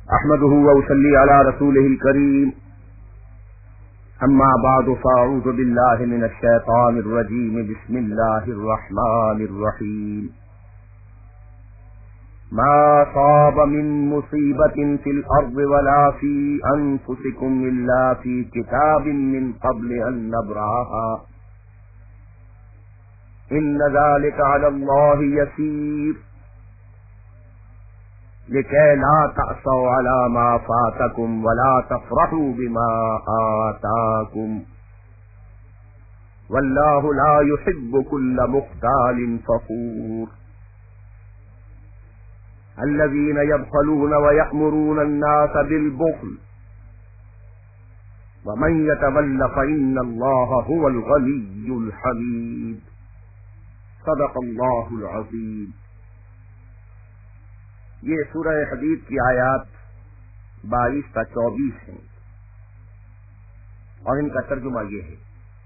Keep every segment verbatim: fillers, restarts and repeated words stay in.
احمده واصلي على رسوله الكريم اما بعد فاعوذ بالله من الشيطان الرجيم بسم الله الرحمن الرحيم ما صاب من مصيبة في الأرض ولا في أنفسكم إلا في كتاب من قبل أن نبرأها إن ذلك على الله يسير لكي لا تأسوا على ما فاتكم ولا تفرحوا بما آتاكم والله لا يحب كل مختال فخور الذين يبخلون ويأمرون الناس بالبخل ومن يتول فإن الله هو الغني الحميد صدق الله العظيم۔ یہ سورہ حدید کی آیات بائیس تا چوبیس ہیں اور ان کا ترجمہ یہ ہے،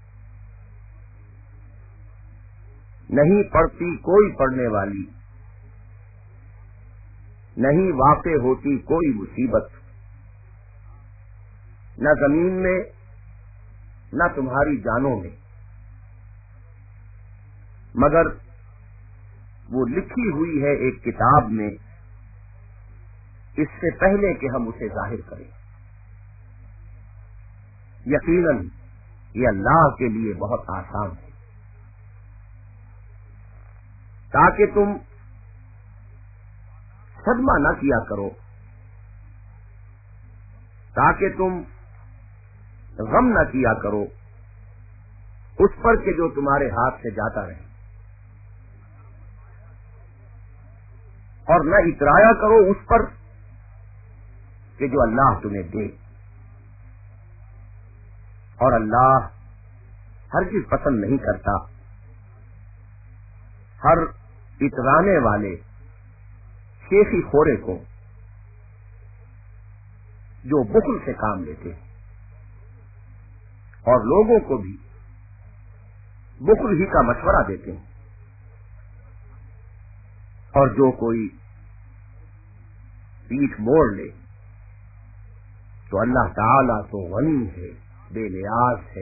نہیں پڑتی کوئی پڑھنے والی، نہیں واقع ہوتی کوئی مصیبت، نہ زمین میں نہ تمہاری جانوں میں، مگر وہ لکھی ہوئی ہے ایک کتاب میں اس سے پہلے کہ ہم اسے ظاہر کریں۔ یقیناً یہ اللہ کے لیے بہت آسان ہے تاکہ تم صدمہ نہ کیا کرو، تاکہ تم غم نہ کیا کرو اس پر کہ جو تمہارے ہاتھ سے جاتا رہے، اور نہ اترایا کرو اس پر کہ جو اللہ تمہیں دے، اور اللہ ہر چیز پسند نہیں کرتا ہر اترانے والے شیخی خورے کو جو بخل سے کام لیتے ہیں، اور لوگوں کو بھی بخل ہی کا مشورہ دیتے ہیں، اور جو کوئی پیٹھ موڑ لے تو اللہ تعالیٰ تو غنی ہے، بے نیاز ہے،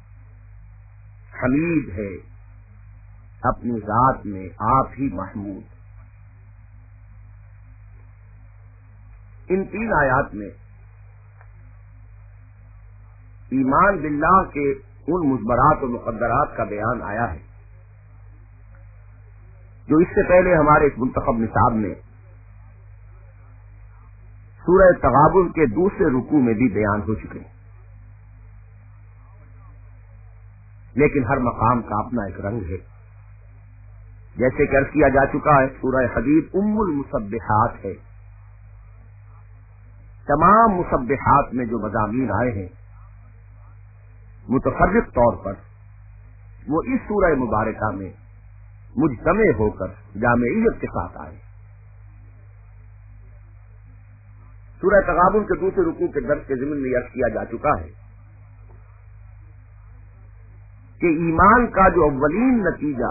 حمید ہے، اپنی ذات میں آپ ہی محمود۔ ان تین آیات میں ایمان باللہ کے ان مضمرات و مقدرات کا بیان آیا ہے جو اس سے پہلے ہمارے اس منتخب نصاب میں سورہ تغابن کے دوسرے رکوع میں بھی بیان ہو چکے، لیکن ہر مقام کا اپنا ایک رنگ ہے۔ جیسے کہ عرض کیا جا چکا ہے، سورہ حدید ام المسبحات ہے، تمام مسبحات میں جو مضامین آئے ہیں متفرق طور پر وہ اس سورہ مبارکہ میں مجتمع ہو کر جامعیت کے ساتھ آئے۔ سورہ تغابن کے دوسرے رکوع کے درس کے ضمن میں عرض کیا جا چکا ہے کہ ایمان کا جو اولین نتیجہ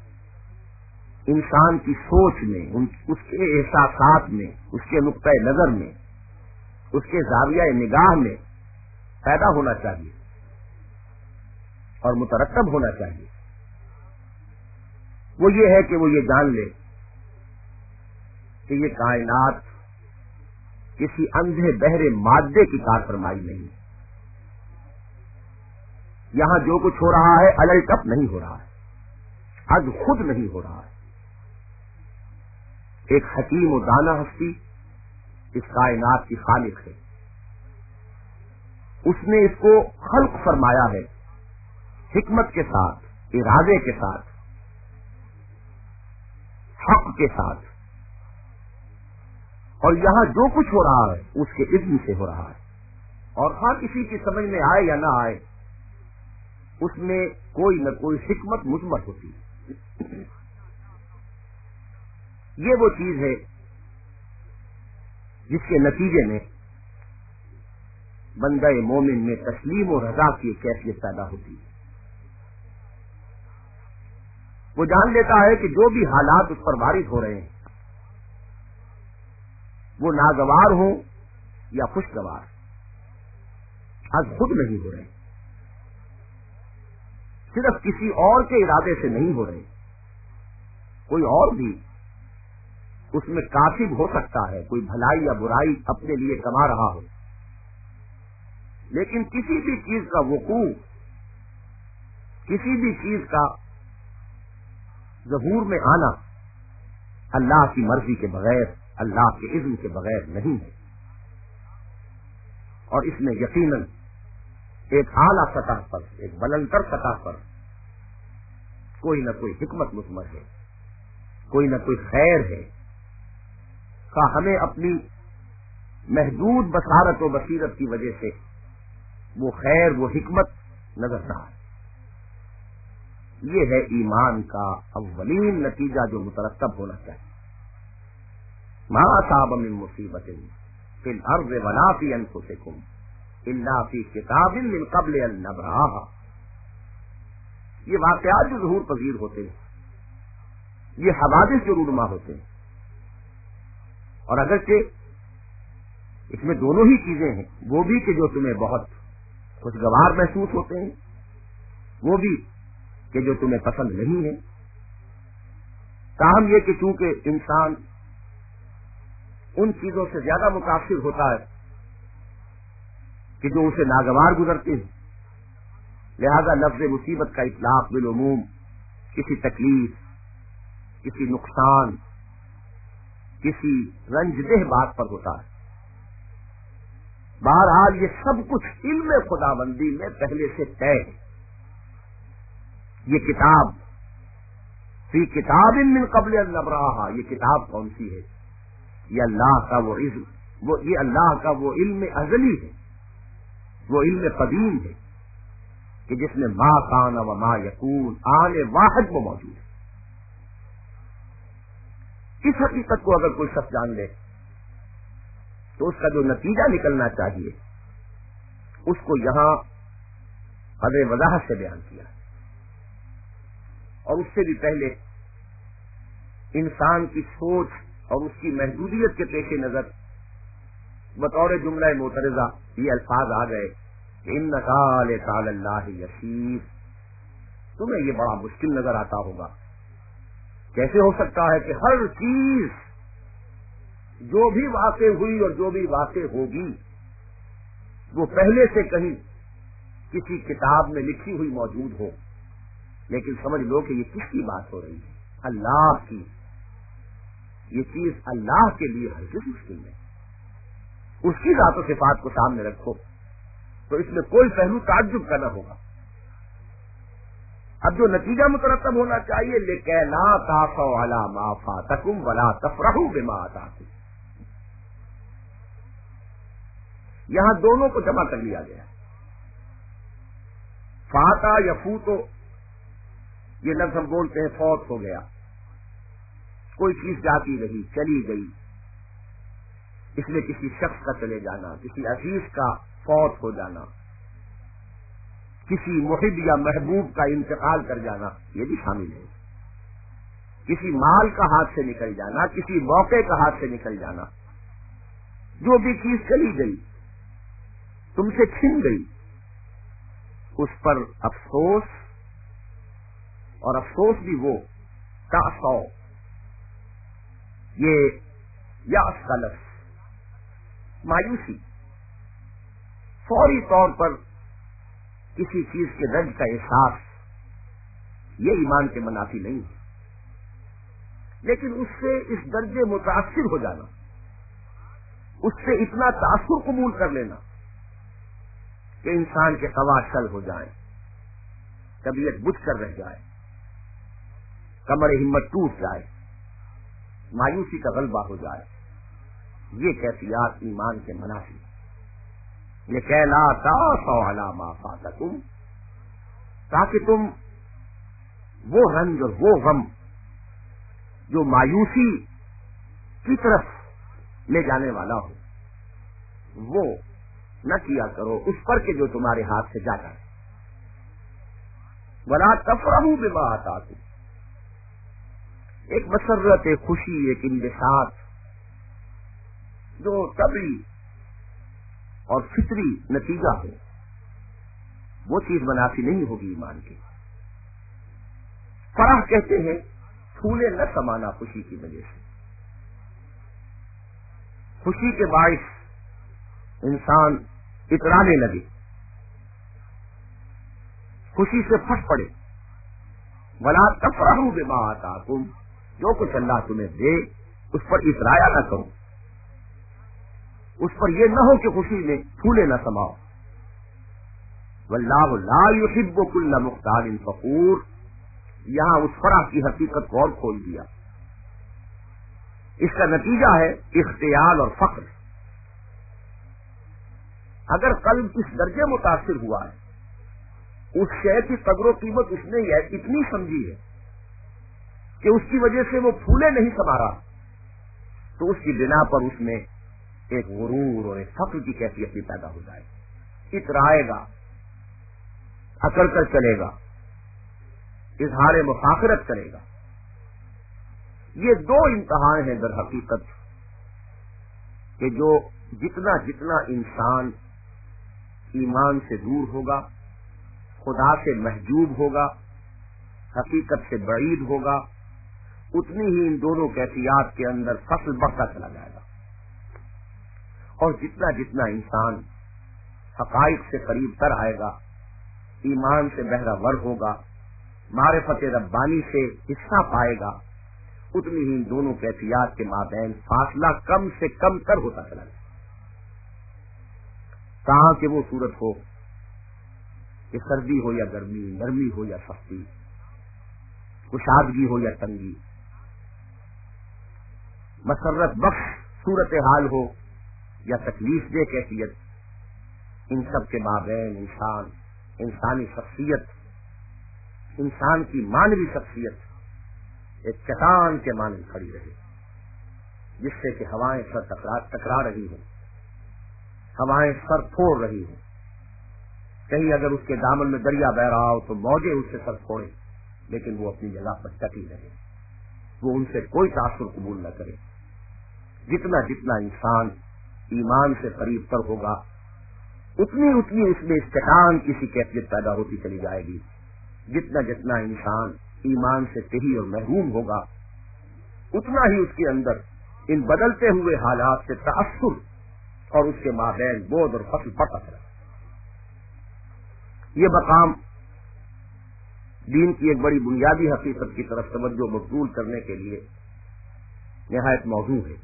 انسان کی سوچ میں، اس کے احساسات میں، اس کے نقطۂ نظر میں، اس کے زاویہ نگاہ میں پیدا ہونا چاہیے اور مترتب ہونا چاہیے، وہ یہ ہے کہ وہ یہ جان لے کہ یہ کائنات کسی اندھے بہرے مادے کی کار فرمائی نہیں، یہاں جو کچھ ہو رہا ہے الٹ اپ نہیں ہو رہا ہے، از خود نہیں ہو رہا ہے۔ ایک حکیم و دانا ہستی اس کائنات کی خالق ہے، اس نے اس کو خلق فرمایا ہے حکمت کے ساتھ، ارادے کے ساتھ، حق کے ساتھ، اور یہاں جو کچھ ہو رہا ہے اس کے اذن سے ہو رہا ہے، اور ہاں کسی کی سمجھ میں آئے یا نہ آئے اس میں کوئی نہ کوئی حکمت مثمر ہوتی ہے۔ یہ وہ چیز ہے جس کے نتیجے میں بندہ مومن میں تسلیم و رضا کی کیفیت پیدا ہوتی ہے۔ وہ جان لیتا ہے کہ جو بھی حالات اس پر وارد ہو رہے ہیں وہ ناگوار ہوں یا خوشگوار از خود نہیں ہو رہے، صرف کسی اور کے ارادے سے نہیں ہو رہے، کوئی اور بھی اس میں کاسب ہو سکتا ہے، کوئی بھلائی یا برائی اپنے لیے کما رہا ہو، لیکن کسی بھی چیز کا وقوع، کسی بھی چیز کا ظہور میں آنا اللہ کی مرضی کے بغیر، اللہ کے اذن کے بغیر نہیں ہے، اور اس میں یقیناً ایک اعلیٰ سطح پر، ایک بلندتر سطح پر کوئی نہ کوئی حکمت مثمر ہے، کوئی نہ کوئی خیر ہے، کہ ہمیں اپنی محدود بصارت و بصیرت کی وجہ سے وہ خیر، وہ حکمت نظر نہ آئے۔ یہ ہے ایمان کا اولین نتیجہ جو مترتب ہونا چاہیے۔ ما اصاب من مصیبت فی الارض ولا فی انفسکم الا فی کتاب من قبل ان نبرأها، یہ واقعات جو ظہور پذیر ہوتے ہیں، یہ حوادث جو رونما ہوتے ہیں، اور اگرچہ اس میں دونوں ہی چیزیں ہیں، وہ بھی کہ جو تمہیں بہت خوشگوار محسوس ہوتے ہیں، وہ بھی کہ جو تمہیں پسند نہیں ہے، تاہم یہ کہ چونکہ انسان ان چیزوں سے زیادہ متاثر ہوتا ہے کہ جو اسے ناگوار گزرتے ہیں، لہذا لفظ مصیبت کا اطلاق بالعموم کسی تکلیف، کسی نقصان، کسی رنجدہ بات پر ہوتا ہے۔ بہرحال یہ سب کچھ علم خداوندی میں پہلے سے طے ہے۔ یہ کتاب فی کتاب من قبل ان نبرأها، یہ کتاب کون سی ہے؟ یہ اللہ کا وہ علم، وہ یہ اللہ کا وہ علم ازلی ہے، وہ علم قدیم ہے کہ جس میں ما کان و ما یکون آن واحد وہ موجود ہے۔ اس حقیقت کو اگر کوئی شخص جان لے تو اس کا جو نتیجہ نکلنا چاہیے اس کو یہاں قدر وضاحت سے بیان کیا، اور اس سے بھی پہلے انسان کی سوچ اور اس کی محدودیت کے پیش نظر بطور جملہ معترضہ یہ الفاظ آ گئے کہ انک لعلی اللہ یسیر، تمہیں یہ بڑا مشکل نظر آتا ہوگا، کیسے ہو سکتا ہے کہ ہر چیز جو بھی واقع ہوئی اور جو بھی واقع ہوگی وہ پہلے سے کہیں کسی کتاب میں لکھی ہوئی موجود ہو، لیکن سمجھ لو کہ یہ کس کی بات ہو رہی ہے؟ اللہ کی۔ یہ چیز اللہ کے لیے ہے، کس مشکل میں اس کی ذات و صفات کو سامنے رکھو تو اس میں کوئی پہلو تعجب کا نہ ہوگا۔ اب جو نتیجہ مترتب ہونا چاہیے، لِكَيْ لَا تَأْسَوْا عَلَىٰ مَا فَاتَكُمْ وَلَا تَفْرَحُوا بِمَا آتَاكُمْ، یہاں دونوں کو جمع کر لیا گیا۔ فاتا یا فوتو، یہ لفظ ہم بولتے ہیں فوت ہو گیا، کوئی چیز جاتی رہی، چلی گئی، اس میں کسی شخص کا چلے جانا، کسی عزیز کا فوت ہو جانا، کسی محب یا محبوب کا انتقال کر جانا، یہ بھی شامل ہے۔ کسی مال کا ہاتھ سے نکل جانا، کسی موقع کا ہاتھ سے نکل جانا، جو بھی چیز چلی گئی، تم سے چھن گئی، اس پر افسوس، اور افسوس بھی وہ تأسو، یہ یأس کا لفظ، مایوسی، فوری طور پر کسی چیز کے رنج کا احساس، یہ ایمان کے منافی نہیں ہے، لیکن اس سے اس درجے متاثر ہو جانا، اس سے اتنا تاثر قبول کر لینا کہ انسان کے قوا شل ہو جائیں، طبیعت بجھ کر رہ جائے، کمر ہمت ٹوٹ جائے، مایوسی کا غلبہ ہو جائے، یہ کیفیات ایمان کے منافی۔ لِكَيْ لَا تَأْسَوْا عَلَىٰ مَا فَاتَكُمْ، تاکہ تم وہ رنج اور وہ غم جو مایوسی کی طرف لے جانے والا ہو وہ نہ کیا کرو اس پر کہ جو تمہارے ہاتھ سے جاتا ہے۔ وَلَا تَفْرَحُوا بِمَا آتَاكُمْ، ایک مسرت، ایک خوشی، ایک انبساط جو طبعی اور فطری نتیجہ ہو، وہ چیز منافی نہیں ہوگی ایمان کی۔ فرح کہتے ہیں پھولے نہ سمانا خوشی کی وجہ سے، خوشی کے باعث انسان اترانے لگے، خوشی سے پھٹ پڑے۔ ولا تفرحوا بما آتاکم، جو کچھ اللہ تمہیں دے اس پر اترایا نہ کرو، اس پر یہ نہ ہو کہ خوشی میں پھولے نہ سماؤ۔ واللہ لا يحب كل مختال فخور، یہاں اس فرح کی حقیقت کو اور کھول دیا۔ اس کا نتیجہ ہے اختیال اور فخر۔ اگر قلب اس درجے متاثر ہوا ہے، اس شے کی قدر و قیمت اس نے اتنی سمجھی ہے کہ اس کی وجہ سے وہ پھولے نہیں سما رہا، تو اس کی بنا پر اس میں ایک غرور اور ایک فخر کی کیفیت بھی پیدا ہو جائے، اترائے گا، اکڑ کر چلے گا، اظہار مفاخرت کرے گا۔ یہ دو امتحان ہیں در حقیقت کہ جو جتنا جتنا انسان ایمان سے دور ہوگا، خدا سے محجوب ہوگا، حقیقت سے بعید ہوگا، اتنی ہی ان دونوں کیفیات کے اندر فصل بڑھتا چلا جائے گا۔ اور جتنا جتنا انسان حقائق سے قریب تر آئے گا، ایمان سے بہرہ ور ہوگا، معرفت ربانی سے حصہ پائے گا، اتنی ہی ان دونوں کیفیات کے مابین فاصلہ کم سے کم تر ہوتا چلا جائے گا۔ کہاں کہ وہ صورت ہو کہ سردی ہو یا گرمی، نرمی ہو یا سختی، کشادگی ہو یا تنگی، مسرت بخش صورتحال ہو یا تکلیف دہ کیفیت، ان سب کے مابین انسان، انسانی شخصیت، انسان کی مانوی شخصیت ایک چٹان کے مانند کھڑی رہے، جس سے کہ ہوائیں سر ٹکرا ٹکرا رہی ہوں، ہوائیں سر پھوڑ رہی ہوں، کہیں اگر اس کے دامن میں دریا بہ رہا ہو تو موجیں اس سے سر پھوڑے، لیکن وہ اپنی جگہ پر ٹکی رہے، وہ ان سے کوئی تاثر قبول نہ کرے۔ جتنا جتنا انسان ایمان سے قریب تر ہوگا، اتنی اتنی اس میں استحکام کسی کیفیت پیدا ہوتی چلی جائے گی۔ جتنا جتنا انسان ایمان سے تہی اور محروم ہوگا، اتنا ہی اس کے اندر ان بدلتے ہوئے حالات سے تأثر اور اس کے مابین بودھ اور فصل پڑتا چلا۔ یہ مقام دین کی ایک بڑی بنیادی حقیقت کی طرف توجہ مبذول کرنے کے لیے نہایت موزوں ہے۔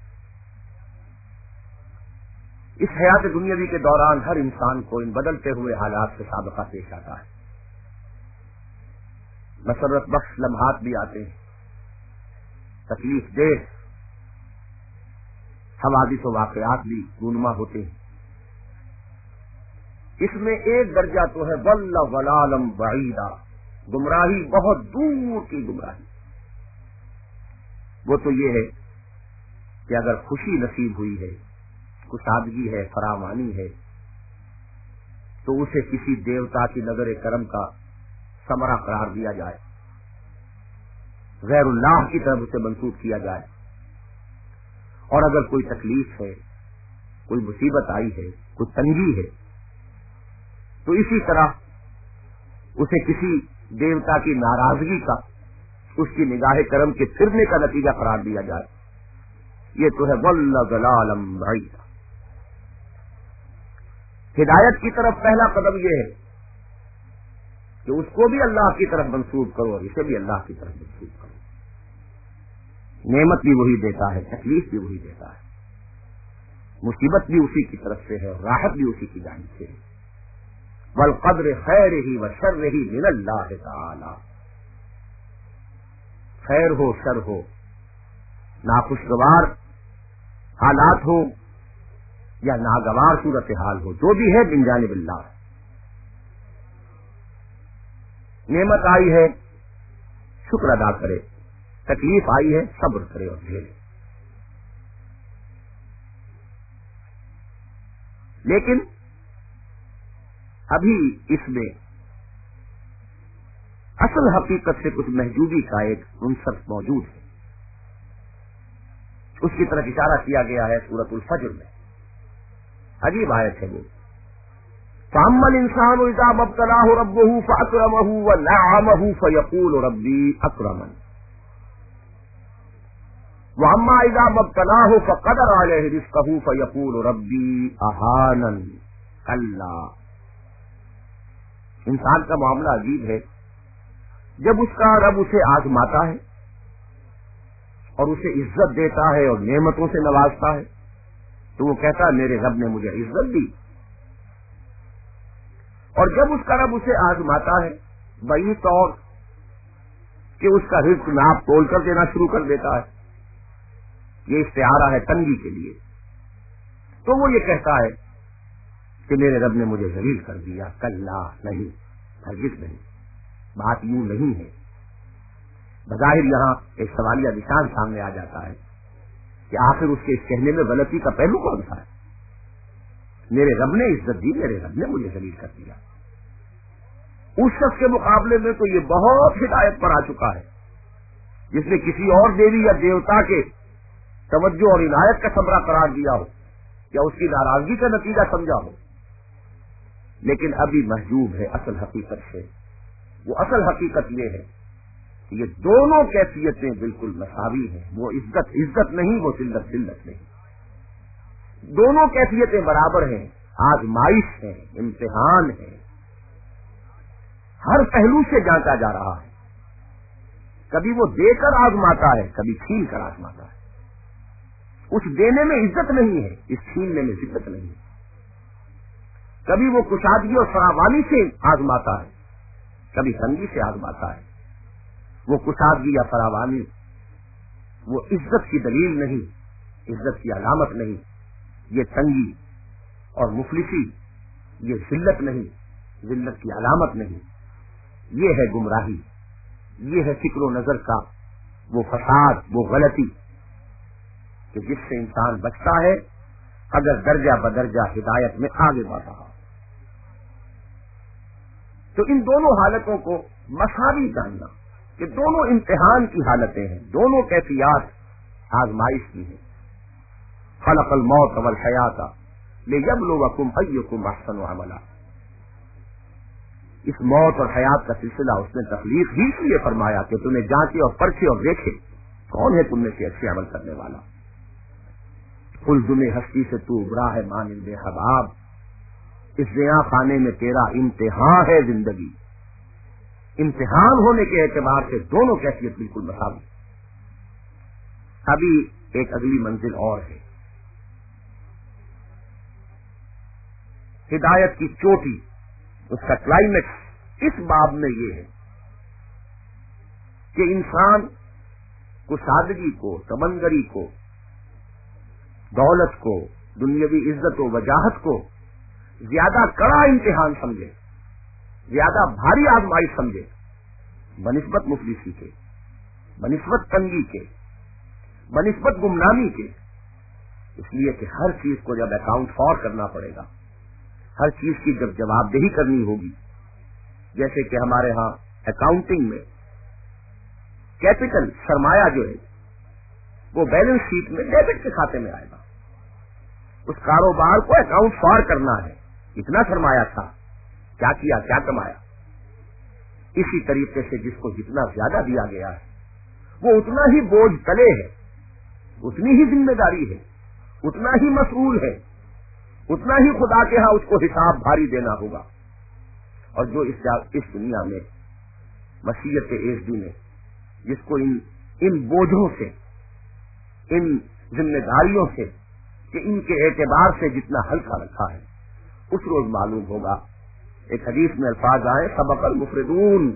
اس حیات دنیاوی کے دوران ہر انسان کو ان بدلتے ہوئے حالات سے سابقہ پیش آتا ہے، مسرت بخش لمحات بھی آتے ہیں، تکلیف دہ حوادث و واقعات بھی رونما ہوتے ہیں۔ اس میں ایک درجہ تو ہے ضل ضلالا بعیدا، گمراہی بہت دور کی گمراہی۔ وہ تو یہ ہے کہ اگر خوشی نصیب ہوئی ہے، کشادگی ہے، فراوانی ہے، تو اسے کسی دیوتا کی نظر کرم کا ثمرہ قرار دیا جائے، غیر اللہ کی طرف اسے منسوب کیا جائے۔ اور اگر کوئی تکلیف ہے، کوئی مصیبت آئی ہے، کوئی تنگی ہے، تو اسی طرح اسے کسی دیوتا کی ناراضگی کا، اس کی نگاہ کرم کے پھرنے کا نتیجہ قرار دیا جائے۔ یہ تو ہے ضل ضلالا بعیدا۔ ہدایت کی طرف پہلا قدم یہ ہے کہ اس کو بھی اللہ کی طرف منسوب کرو اور اسے بھی اللہ کی طرف منسوب کرو۔ نعمت بھی وہی دیتا ہے، تکلیف بھی وہی دیتا ہے، مصیبت بھی اسی کی طرف سے ہے، راحت بھی اسی کی جانب سے ہے۔ والقدر خیرہ و شرہ من اللہ تعالی، خیر ہو شر ہو، ناخوشگوار حالات ہو یا ناگوار صورتحال ہو، جو بھی ہے من جانب اللہ۔ نعمت آئی ہے شکر ادا کرے، تکلیف آئی ہے صبر کرے اور جھیلے۔ لیکن ابھی اس میں اصل حقیقت سے کچھ محجوبی کا ایک عنصر موجود ہے، اس کی طرف اشارہ کیا گیا ہے سورۃ الفجر میں۔ عجیب آیت ہے وہ. فَأَمَّا الْإِنسَانُ إِذَا مَا ابْتَلَاهُ رَبُّهُ فَأَكْرَمَهُ وَنَعَّمَهُ فَيَقُولُ رَبِّي أَكْرَمَنِ وَأَمَّا إِذَا مَا ابْتَلَاهُ فَقَدَرَ عَلَيْهِ رِزْقَهُ فَيَقُولُ رَبِّي أَهَانَنِ كَلَّا. انسان کا معاملہ عجیب ہے. جب اس کا رب اسے آزماتا ہے اور اسے عزت دیتا ہے اور نعمتوں سے نوازتا ہے تو وہ کہتا ہے میرے رب نے مجھے عزت دی. اور جب اس کا رب اسے آزماتا ہے بئی طور کہ اس کا رزق ناپ تول کر دینا شروع کر دیتا ہے, یہ استعارہ ہے تنگی کے لیے, تو وہ یہ کہتا ہے کہ میرے رب نے مجھے ذلیل کر دیا. کلا نہیں, ہرگز نہیں, بات یوں نہیں ہے. بظاہر یہاں ایک سوالیہ نشان سامنے آ جاتا ہے کہ آخر اس کے اس کہنے میں غلطی کا پہلو کون سا ہے؟ میرے رب نے عزت دی, میرے رب نے مجھے ذلیل کر دیا. اس شخص کے مقابلے میں تو یہ بہت ہدایت پر آ چکا ہے جس نے کسی اور دیوی یا دیوتا کے توجہ اور عنایت کا ثمرہ قرار دیا ہو یا اس کی ناراضگی کا نتیجہ سمجھا ہو, لیکن ابھی محجوب ہے اصل حقیقت سے. وہ اصل حقیقت یہ ہے کہ یہ دونوں کیفیتیں بالکل مساوی ہیں. وہ عزت عزت نہیں, وہ ذلت ذلت نہیں. دونوں کیفیتیں برابر ہیں, آزمائش ہے, امتحان ہے, ہر پہلو سے جانچا جا رہا ہے. کبھی وہ دے کر آزماتا ہے, کبھی چھین کر آزماتا ہے. اس دینے میں عزت نہیں ہے, اس چھیننے میں ذلت نہیں ہے. کبھی وہ کشادگی اور فراوانی سے آزماتا ہے, کبھی تنگی سے آزماتا ہے. وہ کشادگی یا فراوانی وہ عزت کی دلیل نہیں, عزت کی علامت نہیں. یہ تنگی اور مفلسی یہ ذلت نہیں, ذلت کی علامت نہیں. یہ ہے گمراہی, یہ ہے فکر و نظر کا وہ فساد, وہ غلطی کہ جس سے انسان بچتا ہے اگر درجہ بدرجہ ہدایت میں آگے بڑھ رہا. تو ان دونوں حالتوں کو مساوی جاننا کہ دونوں امتحان کی حالتیں ہیں, دونوں کیفیات آزمائش کی ہیں. خلق الموت والحیات لیبلوکم ایکم احسن عملا. اس موت اور حیات کا سلسلہ اس نے تخلیق ہی اس لیے فرمایا کہ تمہیں جانچے اور پرکھے اور دیکھے کون ہے تم میں سے اچھے عمل کرنے والا. خلدم ہستی سے تو ابرا ہے مانند حباب, اس زیاں خانے میں تیرا امتحان ہے زندگی. امتحان ہونے کے اعتبار سے دونوں کیفیت بالکل مساوی. ابھی ایک اگلی منزل اور ہے. ہدایت کی چوٹی, اس کا کلائمیکس اس باب میں یہ ہے کہ انسان کو سادگی کو, تمنگری کو, دولت کو, دنیاوی عزت و وجاہت کو زیادہ کڑا امتحان سمجھے, زیادہ بھاری آزمائش سمجھے بنسبت مفلسی کے, بنسبت تنگی کے, بنسبت گمنامی کے. اس لیے کہ ہر چیز کو جب اکاؤنٹ فار کرنا پڑے گا, ہر چیز کی جب جواب دہی کرنی ہوگی, جیسے کہ ہمارے ہاں اکاؤنٹنگ میں کیپٹل سرمایہ جو ہے وہ بیلنس شیٹ میں ڈیبٹ کے کھاتے میں آئے گا. اس کاروبار کو اکاؤنٹ فار کرنا ہے, اتنا سرمایہ تھا, کیا کیا, کیا کمایا. اسی طریقے سے جس کو جتنا زیادہ دیا گیا ہے وہ اتنا ہی بوجھ تلے ہے, اتنی ہی ذمہ داری ہے, اتنا ہی مسئول ہے, اتنا ہی خدا کے ہاں اس کو حساب بھاری دینا ہوگا. اور جو اس اس دنیا میں مسیحت کے ایس ڈی نے جس کو ان ان بوجھوں سے, ان ذمہ داریوں سے کہ ان کے اعتبار سے جتنا ہلکا رکھا ہے, اس روز معلوم ہوگا. ایک حدیث میں الفاظ آئے سبق المفردون,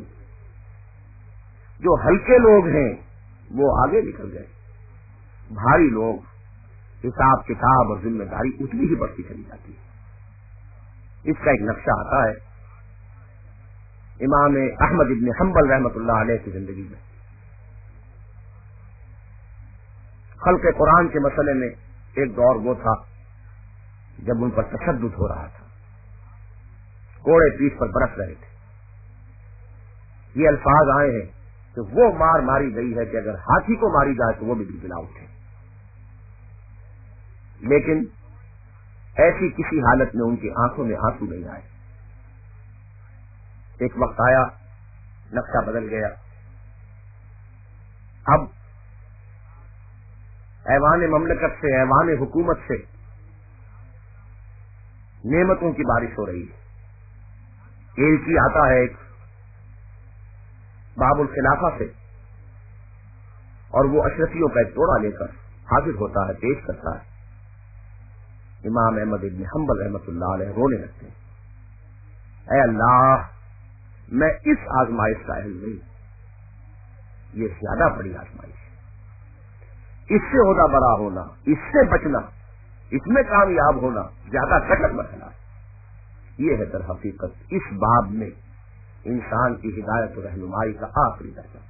جو ہلکے لوگ ہیں وہ آگے نکل گئے, بھاری لوگ حساب کتاب اور ذمہ داری اتنی ہی بڑھتی چلی جاتی ہے. اس کا ایک نقشہ آتا ہے امام احمد ابن حنبل رحمۃ اللہ علیہ کی زندگی میں. خلق قرآن کے مسئلے میں ایک دور وہ تھا جب ان پر تشدد ہو رہا تھا, کوڑے پیٹ پر برس رہے تھے. یہ الفاظ آئے ہیں کہ وہ مار ماری گئی ہے کہ اگر ہاتھی کو ماری جائے تو وہ بھی بلا اٹھے. لیکن ایسی کسی حالت میں ان کی آنکھوں میں آنسو نہیں آئے. ایک وقت آیا نقشہ بدل گیا. اب ایوان مملکت سے، ایوان حکومت سے نعمتوں کی بارش ہو رہی ہے. ایک ہی آتا ہے ایک باب الخلافہ سے اور وہ اشرفیوں کا ایک توڑا لے کر حاضر ہوتا ہے، پیش کرتا ہے. امام احمد بن حنبل رحمۃ اللہ علیہ رونے لگتے ہیں. اے اللہ، میں اس آزمائش کا اہل نہیں، یہ زیادہ بڑی آزمائش ہے. اس سے عہدہ برا ہونا، اس سے بچنا، اس میں کامیاب ہونا زیادہ کٹر مسئلہ ہے. یہ ہے در حقیقت اس باب میں انسان کی ہدایت و رہنمائی کا آخری درجہ.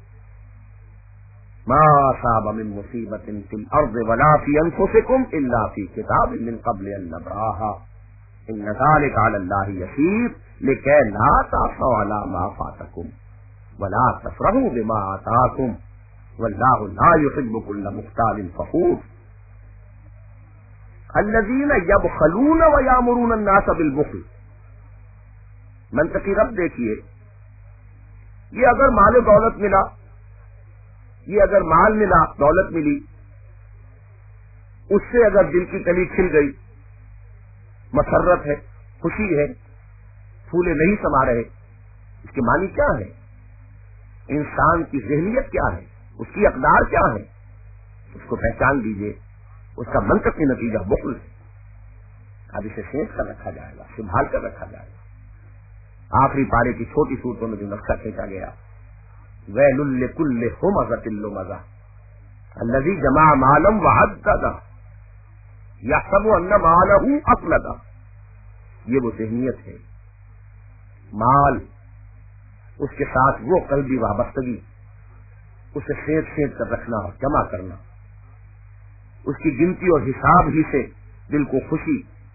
ما اصاب من مصیبت فی الارض ولا فی انفسکم الا فی کتاب من قبل ان نبراها ان ذلک علی اللہ یسیر لکی لا تأسوا علی ما فاتکم ولا تفرحوا بما آتاکم واللہ لا يحب كل مختال فخور. الذین یبخلون ویامرون الناس بالبخل. منطقی رب دیکھیے، یہ اگر مال و دولت ملا، یہ اگر مال ملا، دولت ملی، اس سے اگر دل کی کلی کھل گئی، مسرت ہے، خوشی ہے، پھولے نہیں سما رہے، اس کے معنی کیا ہے؟ انسان کی ذہنیت کیا ہے، اس کی اقدار کیا ہے، اس کو پہچان دیجئے. اس کا منطقی نتیجہ بخل ہے. اب اسے سینچ کر رکھا جائے گا، سنبھال کر رکھا جائے گا. آخری پارے کی چھوٹی صورتوں میں جو نقشہ کھینچا گیا، ویل لکل ہمزۃ لمزہ الذی جمع مالا وعددہ یحسب ان مالہ اخلدہ. یہ وہ ذہنیت ہے. مال، اس کے ساتھ وہ قلبی وابستگی، اسے سینچ سینچ کر رکھنا اور جمع کرنا، اس کی گنتی اور حساب ہی سے دل کو خوشی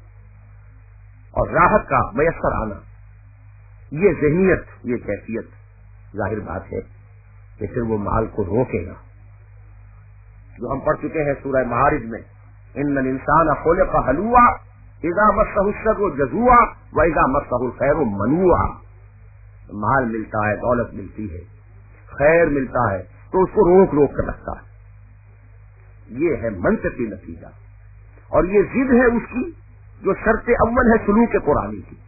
اور راحت کا میسر آنا، یہ ذہنیت، یہ کیفیت ظاہر بات ہے کہ پھر وہ مال کو روکے گا. جو ہم پڑھ چکے ہیں سورہ معارج میں، ان الانسان خلق ہلوعا اذا مسہ الشر جزوعا واذا مسہ الخیر منوعا. مال ملتا ہے، دولت ملتی ہے، خیر ملتا ہے تو اس کو روک روک کر رکھتا ہے. یہ ہے منطقی نتیجہ، اور یہ ضد ہے اس کی جو شرط اول ہے سلوک قرآنی کی.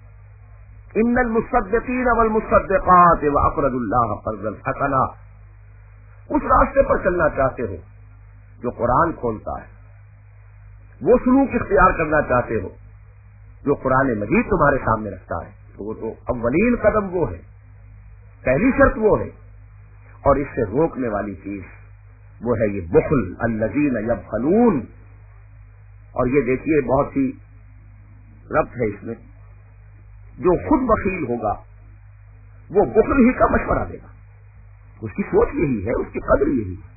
ان المصدقین والمصدقات واقرضوا اللہ قرضا حسنا. اس راستے پر چلنا چاہتے ہو جو قرآن کھولتا ہے، وہ سلوک اختیار کرنا چاہتے ہو جو قرآن مجید تمہارے سامنے رکھتا ہے، تو وہ تو اولین قدم وہ ہے، پہلی شرط وہ ہے. اور اس سے روکنے والی چیز وہ ہے یہ بخل، الذین یبخلون. اور یہ دیکھیے بہت ہی ربط ہے اس میں. جو خود بخیل ہوگا وہ بخل ہی کا مشورہ دے گا. اس کی سوچ یہی ہے، اس کی قدر یہی ہے،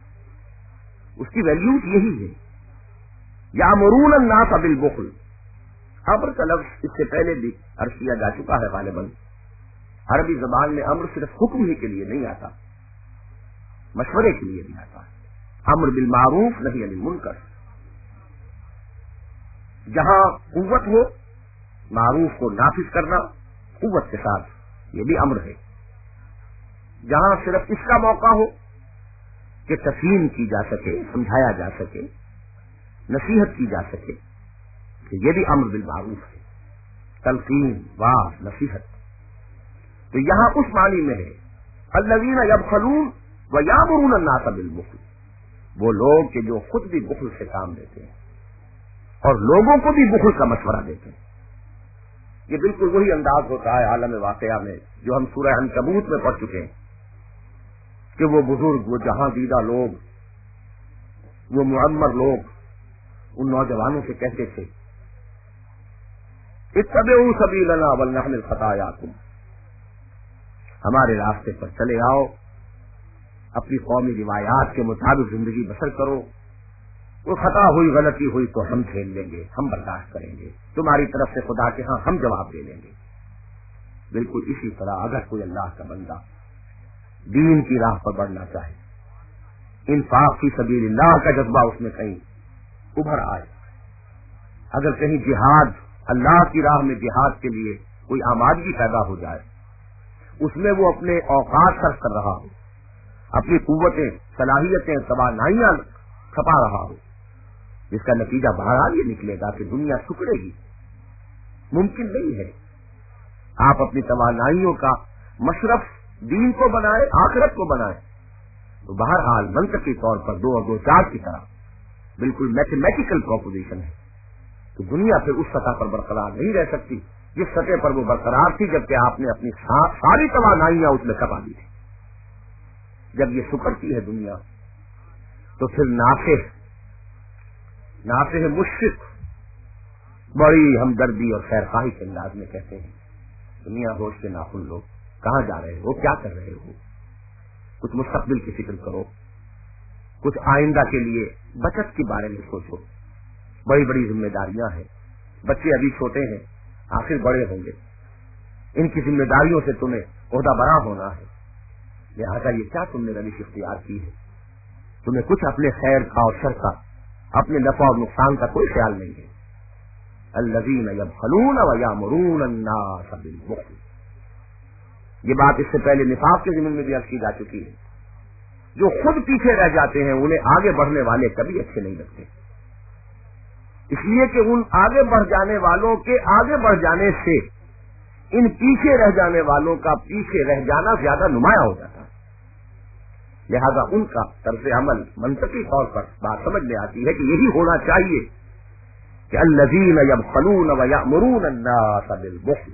اس کی ویلیوز یہی ہے. یامرون الناس بالبخل. امر کا لفظ اس سے پہلے بھی عرض کیا جا چکا ہے غالباً. عربی زبان میں امر صرف حکم ہی کے لیے نہیں آتا، مشورے کے لیے بھی آتا ہے. امر بالمعروف نہی عن المنکر. جہاں قوت ہو معروف کو نافذ کرنا قوت کے ساتھ، یہ بھی امر ہے. جہاں صرف اس کا موقع ہو کہ تفہیم کی جا سکے، سمجھایا جا سکے، نصیحت کی جا سکے، تو یہ بھی امر بالمعروف ہے، تلقین، واعظ، نصیحت. تو یہاں اس معنی میں ہے الذین یبخلون ویامرون الناس بالبخل. وہ لوگ کہ جو خود بھی بخل سے کام لیتے ہیں اور لوگوں کو بھی بخل کا مشورہ دیتے ہیں. یہ بالکل وہی انداز ہوتا ہے عالم واقعہ میں جو ہم سورہ عنکبوت میں پڑھ چکے ہیں کہ وہ بزرگ، وہ جہاں دیدہ لوگ، وہ معمر لوگ ان نوجوانوں سے کہتے تھے اتبعوا سبیلنا ولنحمل خطایاکم. ہمارے راستے پر چلے آؤ، اپنی قومی روایات کے مطابق زندگی بسر کرو. کوئی خطا ہوئی، غلطی ہوئی تو ہم جھیل لیں گے، ہم برداشت کریں گے، تمہاری طرف سے خدا کے ہاں ہم جواب دے لیں گے. بالکل اسی طرح اگر کوئی اللہ کا بندہ دین کی راہ پر بڑھنا چاہے، انفاق فی سبیل اللہ کا جذبہ اس میں کہیں ابھر آئے، اگر کہیں جہاد، اللہ کی راہ میں جہاد کے لیے کوئی آمادگی پیدا ہو جائے، اس میں وہ اپنے اوقات صرف کر رہا ہو، اپنی قوتیں، صلاحیتیں، توانائیاں کھپا رہا ہو، جس کا نتیجہ بہرحال یہ نکلے گا کہ دنیا سکڑے گی، ممکن نہیں ہے۔ آپ اپنی توانائیوں کا مشرف دین کو بنائے، آخرت کو بنائے، تو بہرحال منطقی طور پر دو اور دو چار کی طرح بالکل میتھمیٹیکل پروپوزیشن ہے کہ دنیا پھر اس سطح پر برقرار نہیں رہ سکتی جس سطح پر وہ برقرار تھی جبکہ آپ نے اپنی ساری توانائیاں اس میں کھپا دی تھی۔ جب یہ سکڑتی ہے دنیا تو پھر ناصح ناصح مشفق بڑی ہمدردی اور خیر خواہی کے انداز میں کہتے ہیں، دنیا ہوش کے ناخن لوگ کہاں جا رہے ہو، کیا کر رہے ہو، کچھ مستقبل کی فکر کرو، کچھ آئندہ کے لیے بچت کے بارے میں سوچو، بڑی بڑی ذمہ داریاں ہیں، بچے ابھی چھوٹے ہیں، آخر بڑے ہوں گے، ان کی ذمہ داریوں سے تمہیں عہدہ برا ہونا ہے، لہٰذا یہ کیا تم نے روش اختیار کی ہے، تمہیں کچھ اپنے خیر کا اور شر کا، اپنے نفع اور نقصان کا کوئی خیال نہیں ہے۔ الذین یبخلون ویامرون الناس بالبخل، یہ بات اس سے پہلے نفاق کے ضمن میں بھی عرض کی جا چکی ہے۔ جو خود پیچھے رہ جاتے ہیں انہیں آگے بڑھنے والے کبھی اچھے نہیں لگتے، اس لیے کہ ان آگے بڑھ جانے والوں کے آگے بڑھ جانے سے ان پیچھے رہ جانے والوں کا پیچھے رہ جانا زیادہ نمایاں ہو جاتا ہے، لہذا ان کا طرز عمل منطقی طور پر بات سمجھ میں آتی ہے کہ یہی ہونا چاہیے کہ الذین یبخلون ویأمرون الناس بالبخل،